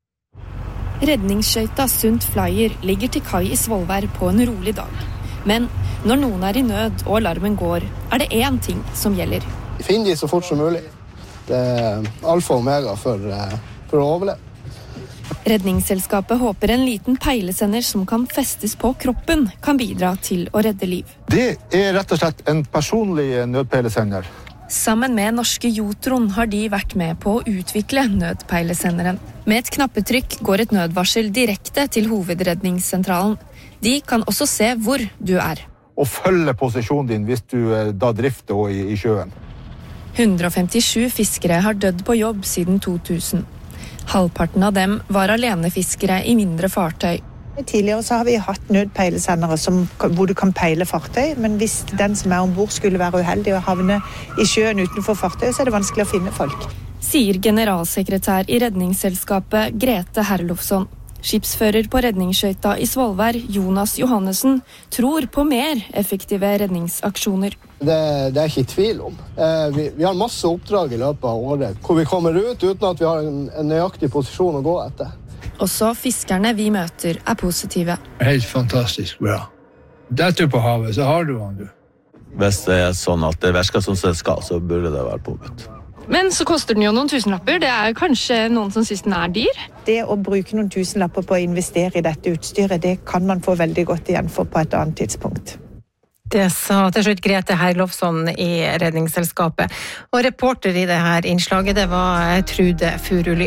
Redningsskøyta Sundt Flyer ligger til kai i Svolvær på en rolig dag. Men når noen er i nød og alarmen går, er det én ting som gjelder. Finn de så fort som mulig. Det er alfa og omega for, for å overleve. Redningsselskapet håper en liten peilesender som kan festes på kroppen, kan bidra til å redde liv. Det er rett og slett en personlig nødpeilesender. Sammen med norske Jotron har de vært med på å utvikle nødpeilesenderen. Med et knappetrykk går et nødvarsel direkte til hovedredningssentralen. De kan også se hvor du er. Og følge posisjonen din hvis du da drifter i, i sjøen. one hundred fifty-seven fiskere har dødd på jobb siden to tusen. Halvparten av dem var alenefiskere i mindre fartøy. Tidligere så har vi hatt nødpeilesendere som, hvor du kan peile fartøy, men hvis den som er ombord skulle være uheldig og havne i sjøen utenfor fartøy, så er det vanskelig å finne folk. Sier generalsekretær i Redningsselskapet Grete Herlofsson. Skipsfører på redningsskøyta i Svolvær, Jonas Johannessen, tror på mer effektive redningsaksjoner. Det, det er ikke tvil om. Eh, vi, vi har masse oppdrag i løpet av året, hvor vi kommer ut uten at vi har en, en nøyaktig posisjon å gå etter. Også fiskerne vi møter er positive. Helt fantastisk bra. Dette på havet, så har du han, du. Hvis det er sånn at det virker som det skal, så burde det være påbudt. Men så koster den jo noen tusenlapper. Det er kanskje noen som synes den er dyr. Det å bruke noen tusenlapper på å investere i dette utstyret, det kan man få veldig godt igjen for på et annet tidspunkt. Det sa til slutt Grete Herlofsson i Redningsselskapet. Og reporter i det her innslaget, det var Trude Furuli.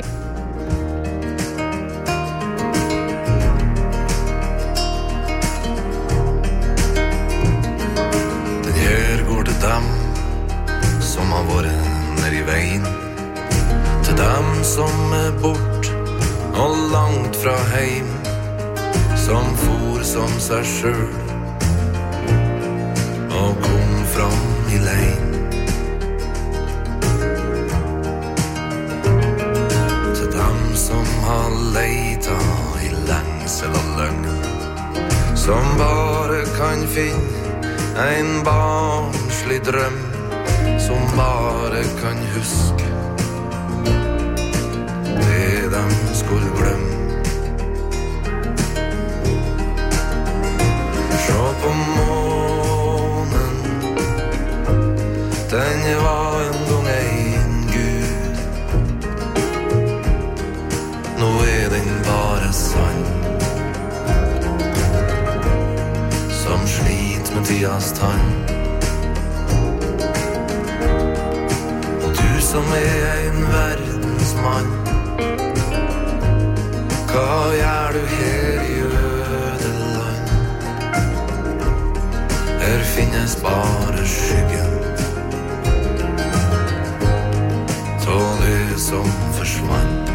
Som har vært ned i veien, til dem som er bort og langt fra heim, som for som seg selv og kom fram i lein. Til dem som har leita i lengsel og løgn, som bare kan finne en barnslig drøm, som bare kan huske det de skulle glemme. Se på månen, den var en gang en gud. Nå er den bare sann, som slit med tidas tann. Som er en verdensmann, hva gjør du her i ødeland? Her finnes bare skyggen ta det som forsvant.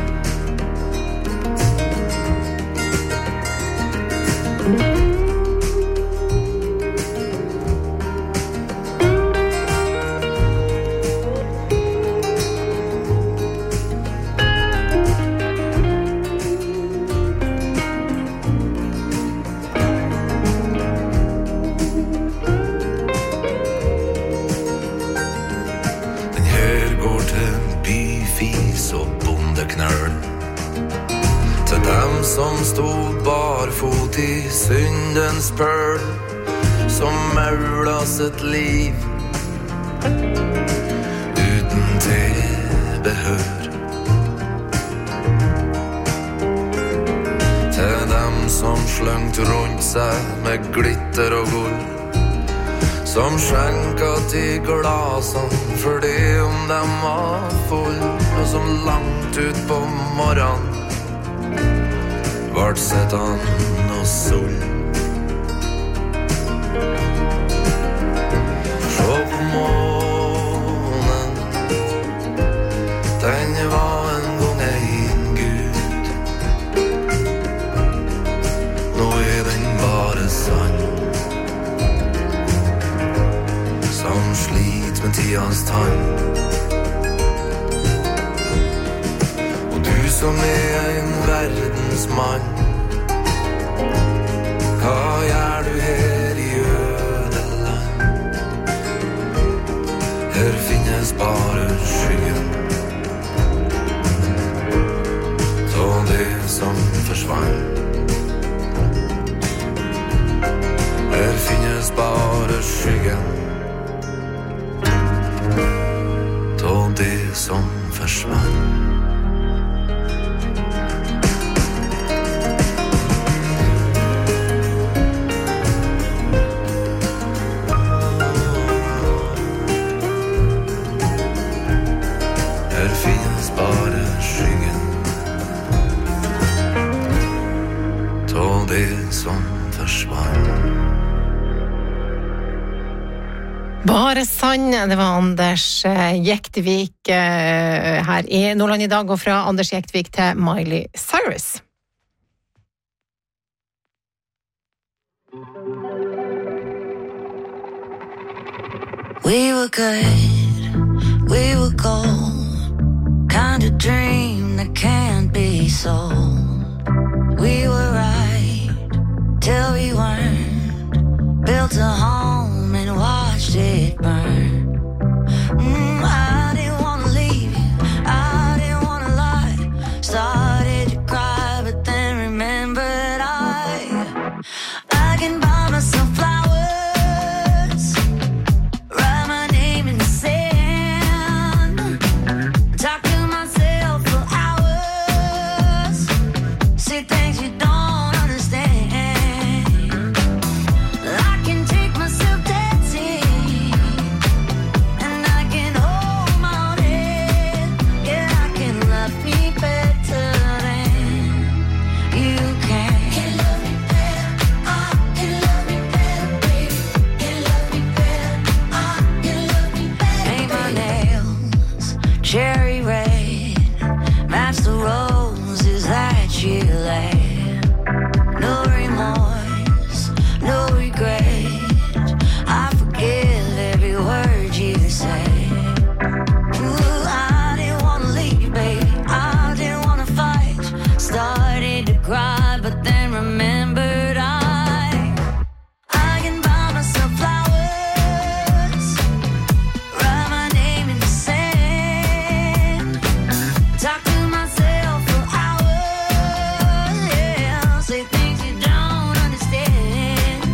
Som stod barfot i syndens pøl, som maula sitt liv uten tilbehør. Til dem som sløngt rundt seg med glitter og gull, som skjenket i glasene fordi om dem var full, og som langt langt ut på morgenen vart sett han og sol. Sjå på månen, den var en gang en gud. Nå er den bare sann, som slit med tidens tann. Som er en verdensmann, hva gjør du her i ødeland? Her finnes bare skyggen ta det som forsvann. Her finnes bare skyggen ta det som forsvann. Bare sann, det var Anders Jektvik her i Nordland i dag, og fra Anders Jektvik til Miley Cyrus. We were good, we were gold, kind of dream that can't be sold. We were right till we weren't, built a home and watched it burn. Mm, I didn't want to leave you, I didn't want to lie. Started to cry, but then remembered I I can buy myself flowers, write my name in the sand, talk to myself for hours, say things you don't understand. I can take myself dancing, and I can hold my own head. Yeah, I can love me better than you can. Can love me better, I can love me better, baby. Can love me better, I can love me better. Paint my nails cherry red, match the roses that you laid. No remorse, no regret, I forgive every word you say. Ooh, I didn't want to leave, baby, I didn't want to fight. Started to cry, but then remembered I I can buy myself flowers, write my name in the sand, talk to myself for hours, yeah, say things you don't understand.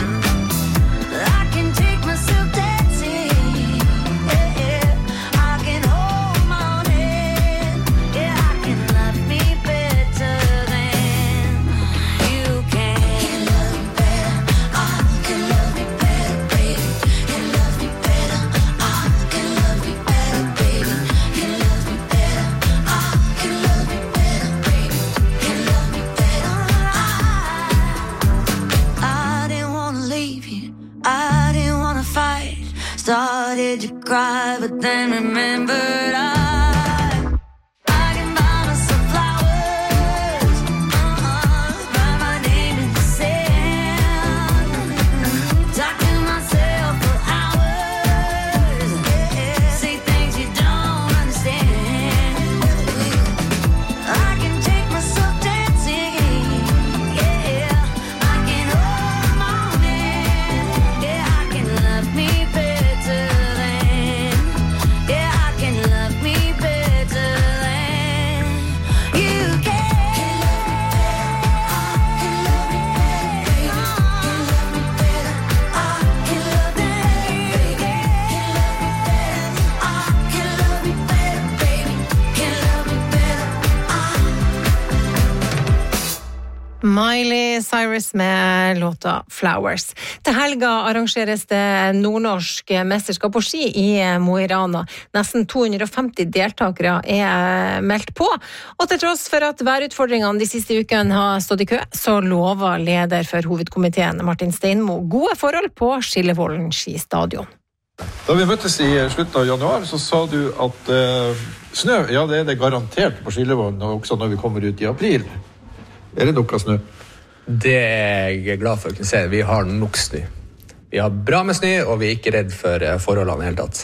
I can take myself dancing, yeah, yeah. I can hold my own head, yeah, I can love me better than you can. Can love me better, I can love me better, baby. Can love me better, I can love me better, baby. Can love me better, I can love me better, baby. Can love me better, I I didn't want to leave you, I didn't want to fight. Started to cry, but then remembered I I can buy myself flowers, uh-uh, write my name in the sand, talk to myself for hours, yeah, say things you don't understand. I can take myself dancing, yeah, I can hold my own hand, yeah, I can love me better than, yeah, I can Miley Cyrus med låta Flowers. Til helga arrangeres det nordnorsk mesterskap på ski i Mo i Rana. Nesten to hundre og femti deltakere er meldt på, og til tross for at værutfordringene de siste ukene har stått i kø, så lover leder for hovedkomiteen Martin Steinmo gode forhold på Skillevollen skistadion. Da vi møttes i slutten av januar, så sa du at eh, snø, ja det er det garantert på Skillevollen, og også når vi kommer ut i april. Er det nok snø? Det er jeg glad for å kunne se. Vi har nok snø. Vi har bra med snø, og vi er ikke redd for forholdene i hele tatt.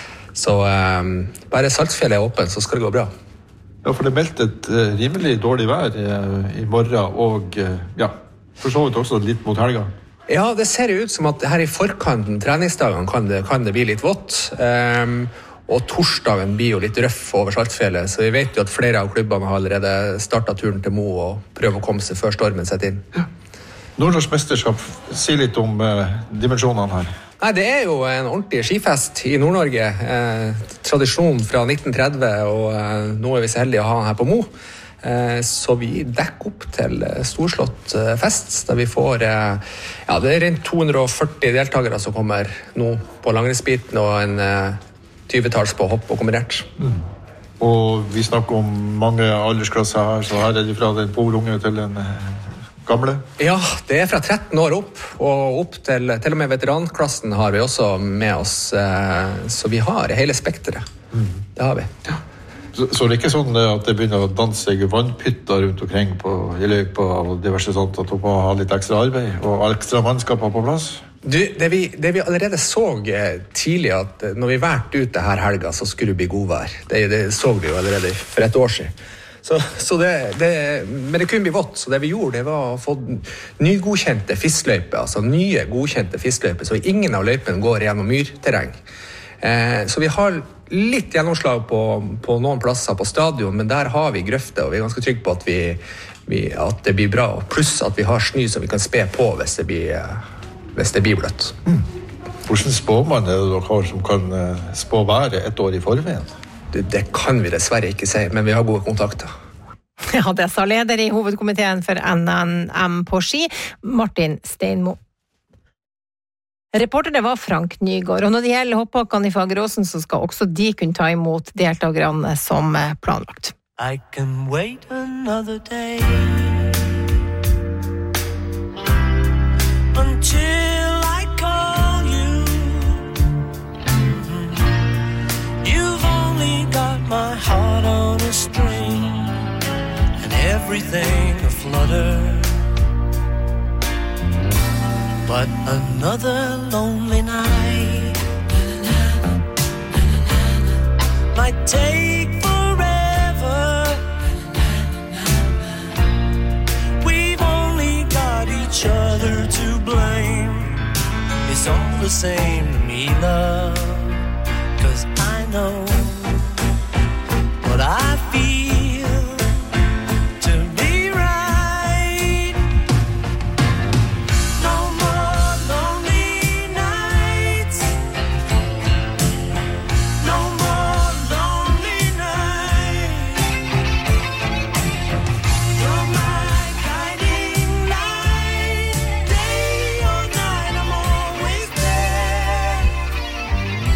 Så um, bare Saltfjellet er åpen, så skal det gå bra. Ja, for det meldte et uh, rimelig dårlig vær uh, i morgen, og uh, ja, for så vidt også litt mot helga. Ja, det ser ut som at her i forkanten, treningsdagene, kan det, kan det bli litt vått. Um, Og torsdagen blir jo litt røff over Saltfjellet, så vi vet jo at flere av klubbene har allerede startet turen til Mo og prøver å komme seg før stormen setter inn. Ja. Nordnorsk mesterskap, si litt om eh, dimensjonene her. Nei, det er jo en ordentlig skifest i Nord-Norge. Eh, tradisjon fra nitten tretti, og eh, nå er vi så heldige å ha den her på Mo. Eh, så vi dekker opp til storslått eh, fest, der vi får eh, ja, det er rundt to hundre og førti deltakere som kommer nå på langrennsbiten, og en eh, tyve-talls på hopp og kombinert. Mm. Og vi snakker om mange aldersklasser her, så her er det fra den polunge til den gamle. Ja, det er fra tretten år opp, og opp til, til og med veteranklassen har vi også med oss, så vi har hele spektret. Mm. Det har vi. Ja. Så, så det er ikke sånn at det begynner å danse vannpytter rundt omkring på, i løypa og diverse sånt, at du må ha litt ekstra arbeid og ekstra mannskaper på plass? Du, det, vi, det vi allerede så tidlig, at når vi vært ute her helga, så skulle det bli god vær. Det, det så vi jo allerede for et år siden. Så, så det, det, men det kunne bli vått, så det vi gjorde, det var å få nygodkjente fiskløyper, altså nye godkjente fiskløyper, så ingen av løypene går gjennom myrterreng. Eh, så vi har litt gjennomslag på, på noen plasser på stadion, men der har vi grøfter, og vi er ganske trygge på at, vi, vi, at det blir bra, pluss at vi har snø som vi kan spe på hvis det blir, hvis det blir bløtt. Mm. Hvordan spåmann er det dere har som kan spå været et år i forveien? Det, det kan vi dessverre ikke si, men vi har gode kontakter. Ja, det sa leder i hovedkomiteen for N N M på ski, Martin Steinmo. Reporter det var Frank Nygaard, og når det gjelder hoppbakkene i Fageråsen, så skal også de kunne ta imot deltakerne som planlagt. I can wait another day until I call you. Mm-hmm. You've only got my heart on a string and everything aflutter. But another lonely night might take forever. We've only got each other to blame. It's all the same to me, love, 'cause I know what I feel to be right. No more lonely nights. No more lonely nights. You're my guiding light. Day or night, I'm always there.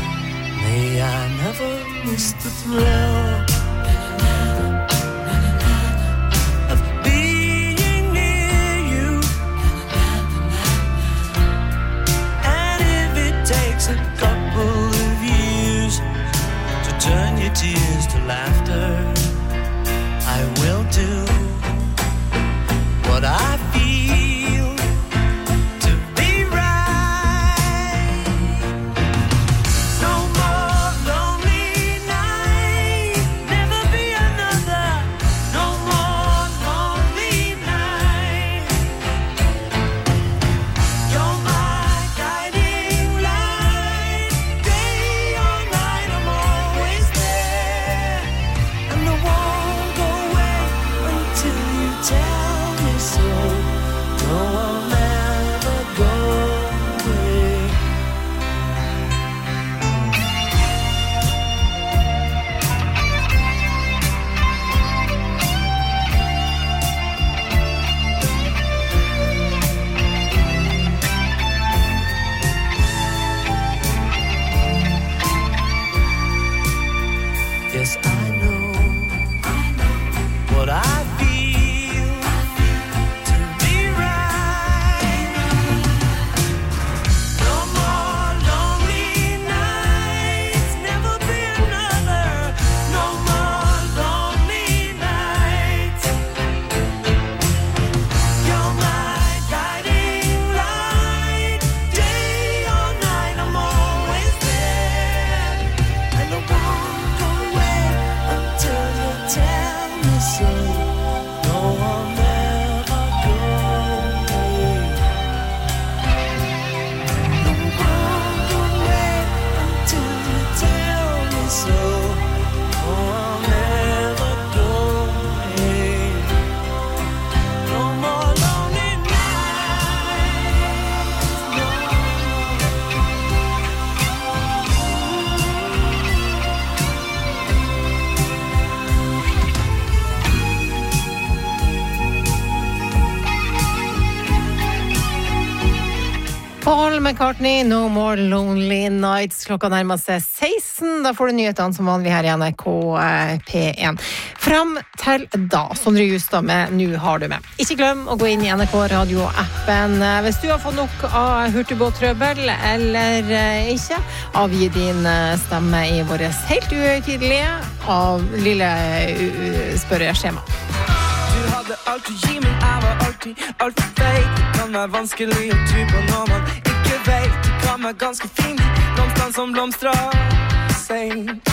Paul McCartney, No More Lonely Nights. Klokka nærmer seg seksten. Da får du nyhetene som vanlig her i N R K P én. Fram til da, Sondre Justad med Nu har du med. Ikke glem å gå inn i N R K Radio-appen. Hvis du har fått nok av hurtigbåttrøbbel eller ikke, avgi din stemme i vårt helt uhøytidelige av lille spørreskjema. Du hadde alt å gi, men jeg var alltid alt for feil. Det kan være vanskelig å tro på når man ikke vet. Det kan være ganske fint, blomstene som blomstrer sent.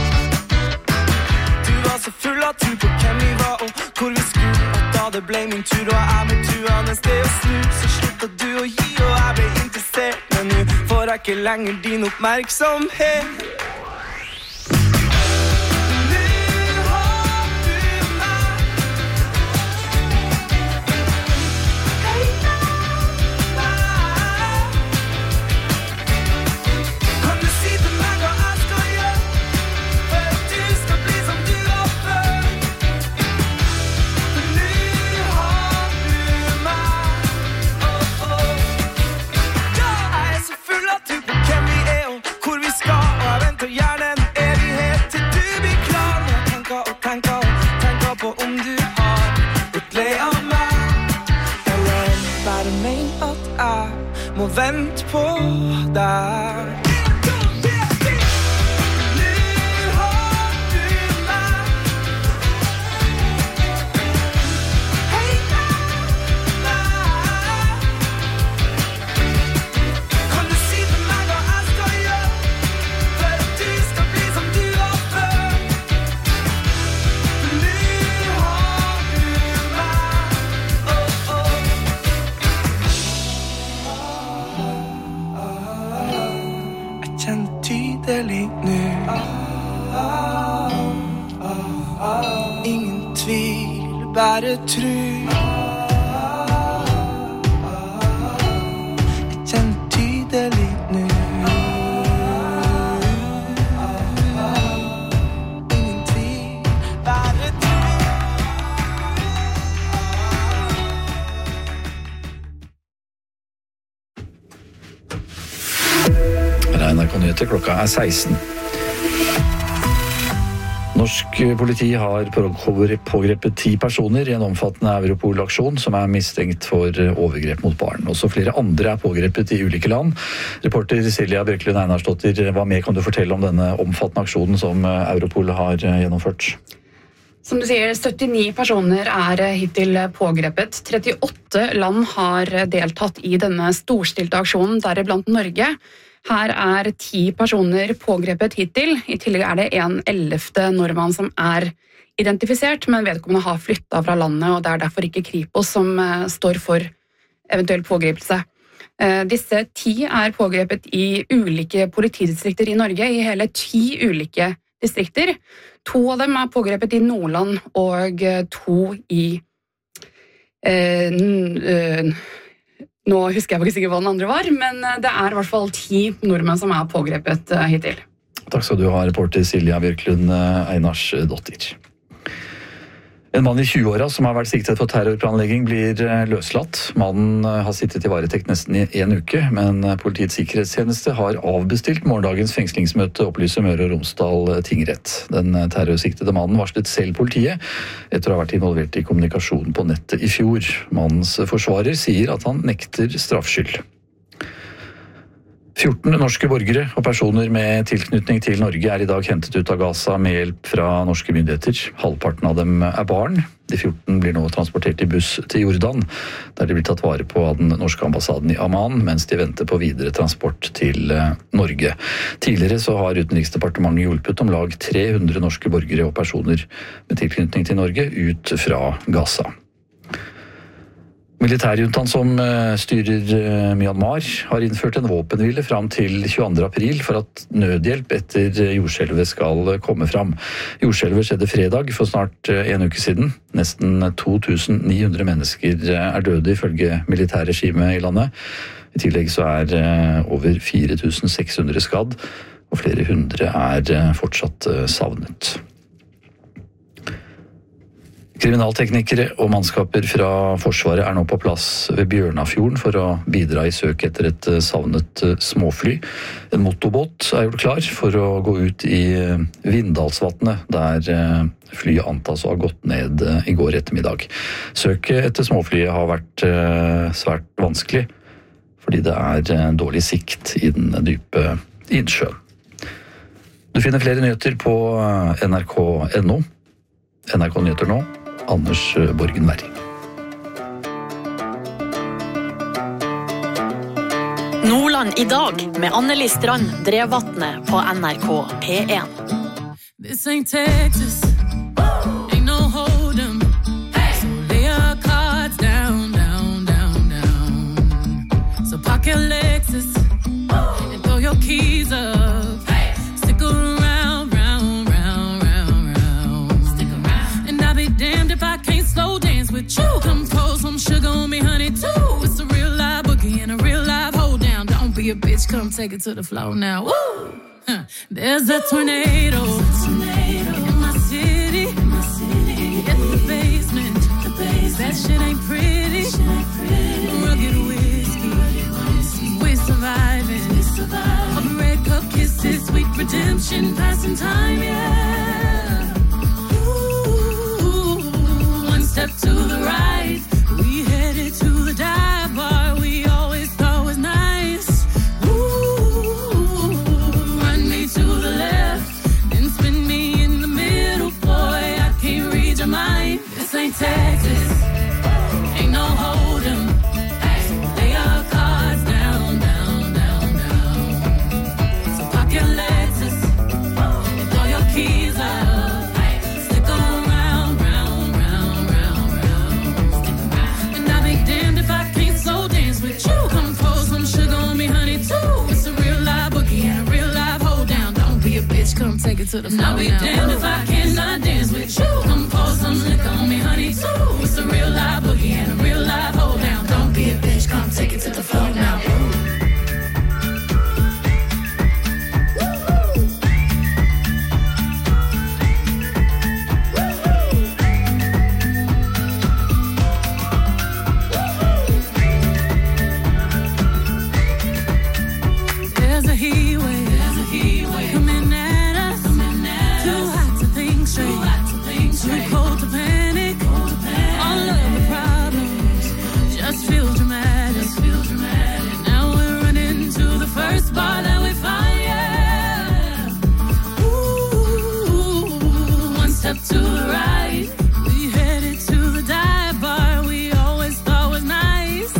Du var så full av tro på hvem vi var og hvor vi skulle. Og da det ble min tur og jeg ble truende sted å snu, så sluttet du å gi og jeg ble interessert. Men nå får jeg ikke lenger din oppmerksomhet. Må vente på deg. Ingen tvil, bare tro. Jeg kjenner tydelig nå. Ingen tvil, bare tro. N R K-nyheter, klokka er seksten. Norsk politi har pågrepet ti personer i en omfattende Europol-aksjon som er mistenkt for overgrep mot barn. Også flere andre er pågrepet i ulike land. Reporter Silja Bjørklund Einarsdottir, hva mer kan du fortelle om denne omfattende aksjonen som Europol har gjennomført? Som du sier, syttini personer er hittil pågrepet. trettiåtte land har deltatt i denne storstilte aksjonen, deriblant Norge. Her er ti personer pågrepet hittil. I tillegg er det en ellevte nordmann som er identifisert, men vedkommende har flyttet fra landet, og det er derfor ikke Kripos som står for eventuell pågripelse. Disse ti er pågrepet i ulike politidistrikter i Norge, i hele ti ulike distrikter. To av dem er pågrepet i Nordland, og to i eh, n, øh, Nå husker jeg faktisk ikke hva den andre var, men det er i hvert fall ti nordmenn som er pågrepet hittil. Takk skal du ha, reporter Silja Bjørklund Einarsdottir. En mann i tjueåra som har vært siktet for terrorplanlegging blir løslatt. Mannen har sittet i varetekt nesten i en uke, men Politiets sikkerhetstjeneste har avbestilt morgendagens fengslingsmøte, opplyser Møre og Romsdal tingrett. Den terrorsiktede mannen varslet selv politiet etter å ha vært involvert i kommunikasjon på nettet i fjor. Mannens forsvarer sier at han nekter straffskyld. fjorten norske borgere og personer med tilknytning til Norge er i dag hentet ut av Gaza med hjelp fra norske myndigheter. Halvparten av dem er barn. De fjorten blir nå transportert i buss til Jordan, der de blir tatt vare på av den norske ambassaden i Amman, mens de venter på videre transport til Norge. Tidligere så har Utenriksdepartementet hjulpet om lag tre hundre norske borgere og personer med tilknytning til Norge ut fra Gaza. Militærjuntaen som styrer Myanmar har innført en våpenhvile fram til tjueandre april for at nødhjelp etter jordskjelvet skal komme fram. Jordskjelvet skjedde fredag for snart en uke siden. Nesten to tusen ni hundre mennesker er døde ifølge militærregimet i landet. I tillegg så er over fire tusen seks hundre skadd, og flere hundre er fortsatt savnet. Kriminalteknikere og mannskaper fra Forsvaret er nå på plass ved Bjørnafjorden for å bidra i søk etter et savnet småfly. En motorbåt er gjort klar for å gå ut i Vindalsvatnet, der flyet antas å ha gått ned i går ettermiddag. Søket etter småflyet har vært svært vanskelig, fordi det er dårlig sikt i den dype innsjøen. Du finner flere nyheter på N R K punktum N O. N R K Nyheter nå, Anders Borgen Werring. Nordland i dag med Anneli Strand Drevvatnet på N R K P en. This ain't Texas, ain't no hold 'em. So lay your cards down, down, down, down. So park your Lexus and throw your keys up. Stick around, round, round, round, round. Stick around. And I'll be damned if I can't slow dance with you. Come pour some sugar on me, honey, too. It's a real live boogie and a real live hold down. Don't be a bitch, come take it to the floor now. Woo! Huh. There's a tornado, in my city, in the basement. That shit ain't pretty. Rugged whiskey, we're surviving. Of red cup kisses, sweet redemption, passing time, yeah. Ooh, one step to the right, we headed to the dive bar we always thought was nice. To the left, then spin me in the middle, boy, I can't read your mind. This ain't Texas, ain't no hold 'em. So lay your cards down, down, down, down. So park your Lexus and throw your keys up. Stick around, round, round, round, round. And I'll be damned if I can't slow dance with you. Come pour some sugar on me, honey, too. It's a real live boogie and a real live hold down. Don't be a bitch, come take it to the floor. I'll be damned if I cannot dance with you. Come pour some liquor on me, honey, too. It's a real live boogie and a real live hold down. Don't be a bitch, come take it to the floor now. There's a heat wave, there's a heat wave coming at us, coming at too us. Hot to think straight, too hot to think straight, too cold to panic, cold to panic. All of the problems just feel dramatic, just feel dramatic. Now we're running to the first bar that we find, yeah. Ooh, one step to the right, we headed to the dive bar we always thought was nice.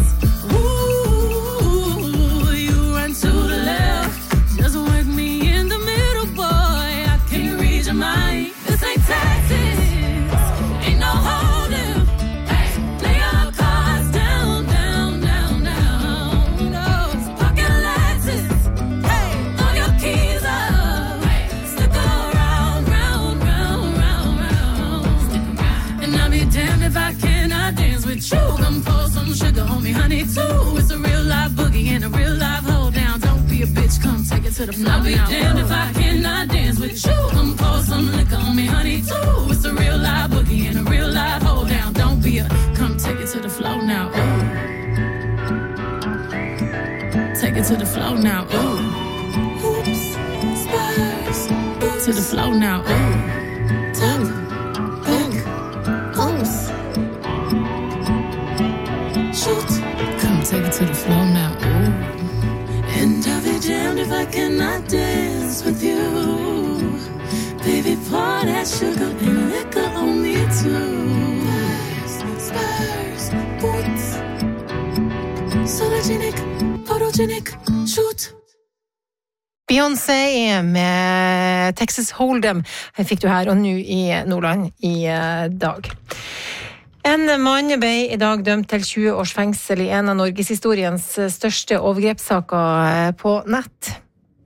Ooh, you run to the left, just work me in the middle, boy, I can't read your mind. This ain't Texas, ain't no hold 'em. Lay your cards down, down, down, down. No, so park your Lexus, throw your keys up. Stick around, round, round, round, round. And I'll be damned if I cannot dance with you. Come pour some sugar on me, honey, too. It's a real live boogie and a real live hold down. Don't be a bitch, come take it to the floor. I'll be damned if I cannot dance with you. Come pour some liquor on me, honey, too. It's a real live boogie and a real live hold down. Don't be a, come take it to the floor now. Ooh. Take it to the floor now. Ooh. Oops, spurs, to the floor now. Ooh. Tuck, back, oops. Shoot, come take it to the floor now. Ooh. And I'll be damned if I cannot dance with you. Baby, pour that sugar and liquor on me too. Spurs, boots, sologenic, photogenic, shoot. Beyoncé med Texas Hold'em fikk du her og nå i Nordland i dag. En mann ble i dag dømt til tjue års fengsel i en av Norgeshistoriens største overgrepssaker på nett.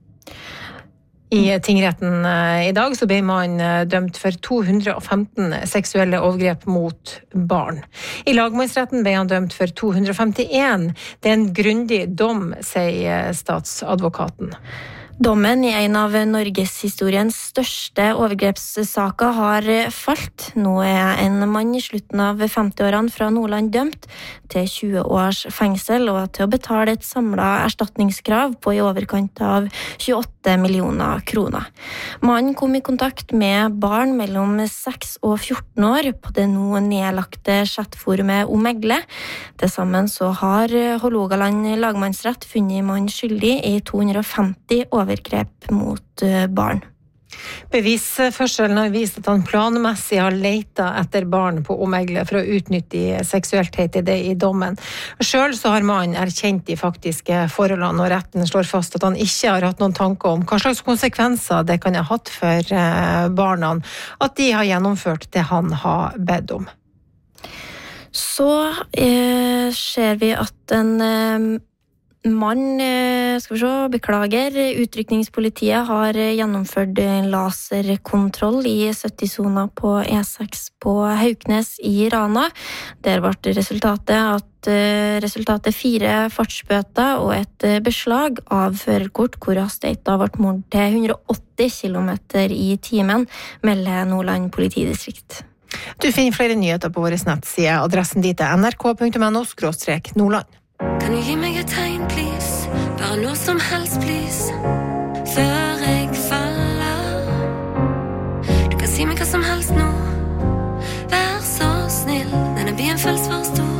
I tingretten i dag så ble man dømt for to hundre og femten seksuelle overgrep mot barn. I lagmannsretten ble han dømt for to hundre og femtien. Det er en grundig dom, sier statsadvokaten. Dommen i en av Norgeshistoriens største overgrepssaker har falt. Nå er en mann i slutten av femti-årene fra Nordland dømt til tjue års fengsel og til å betale et samlet erstatningskrav på i overkant av tjueåtte millioner kroner. Mannen kom i kontakt med barn mellom seks og fjorten år på det nå nedlagte chatforumet Omegle. Til sammen så har Hålogaland lagmannsrett funnet mannen skyldig i to hundre og femti overgrep mot barn. Bevisførselen har vist at han planmessig har letet etter barn på Omegle for å utnytte de seksuelt heter det i dommen. Selv så har mannen erkjent de faktiske forholdene, og retten slår fast at han ikke har hatt noen tanker om hva slags konsekvenser det kan ha hatt for barna, at de har gjennomført det han har bedt om. Så eh, ser vi at en eh, mann, eh, skal vi se, beklager, utrykningspolitiet har gjennomført laserkontroll i sytti-sona på E seks på Hauknes i Rana. Der ble resultatet at eh, resultatet fire fartsbøter og et eh, beslag av førerkort, hvor hastigheten ble målt til hundre og åtti kilometer i timen, melder Nordland politidistrikt. Du finner flere nyheter på vår nettside. Adressen dit er nrk punktum no skråstrek nordland. Kan du gi meg et tegn, please? Bare noe som helst, please. Før jeg faller. Du kan si meg hva som helst nå. Vær så snill, denne byen føles for stor.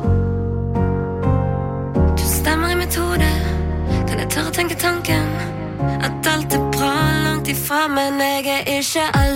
Du stemmer i mitt hode. Kan jeg tørre tenke tanken? At alt er bra langt ifra, men jeg er ikke alene.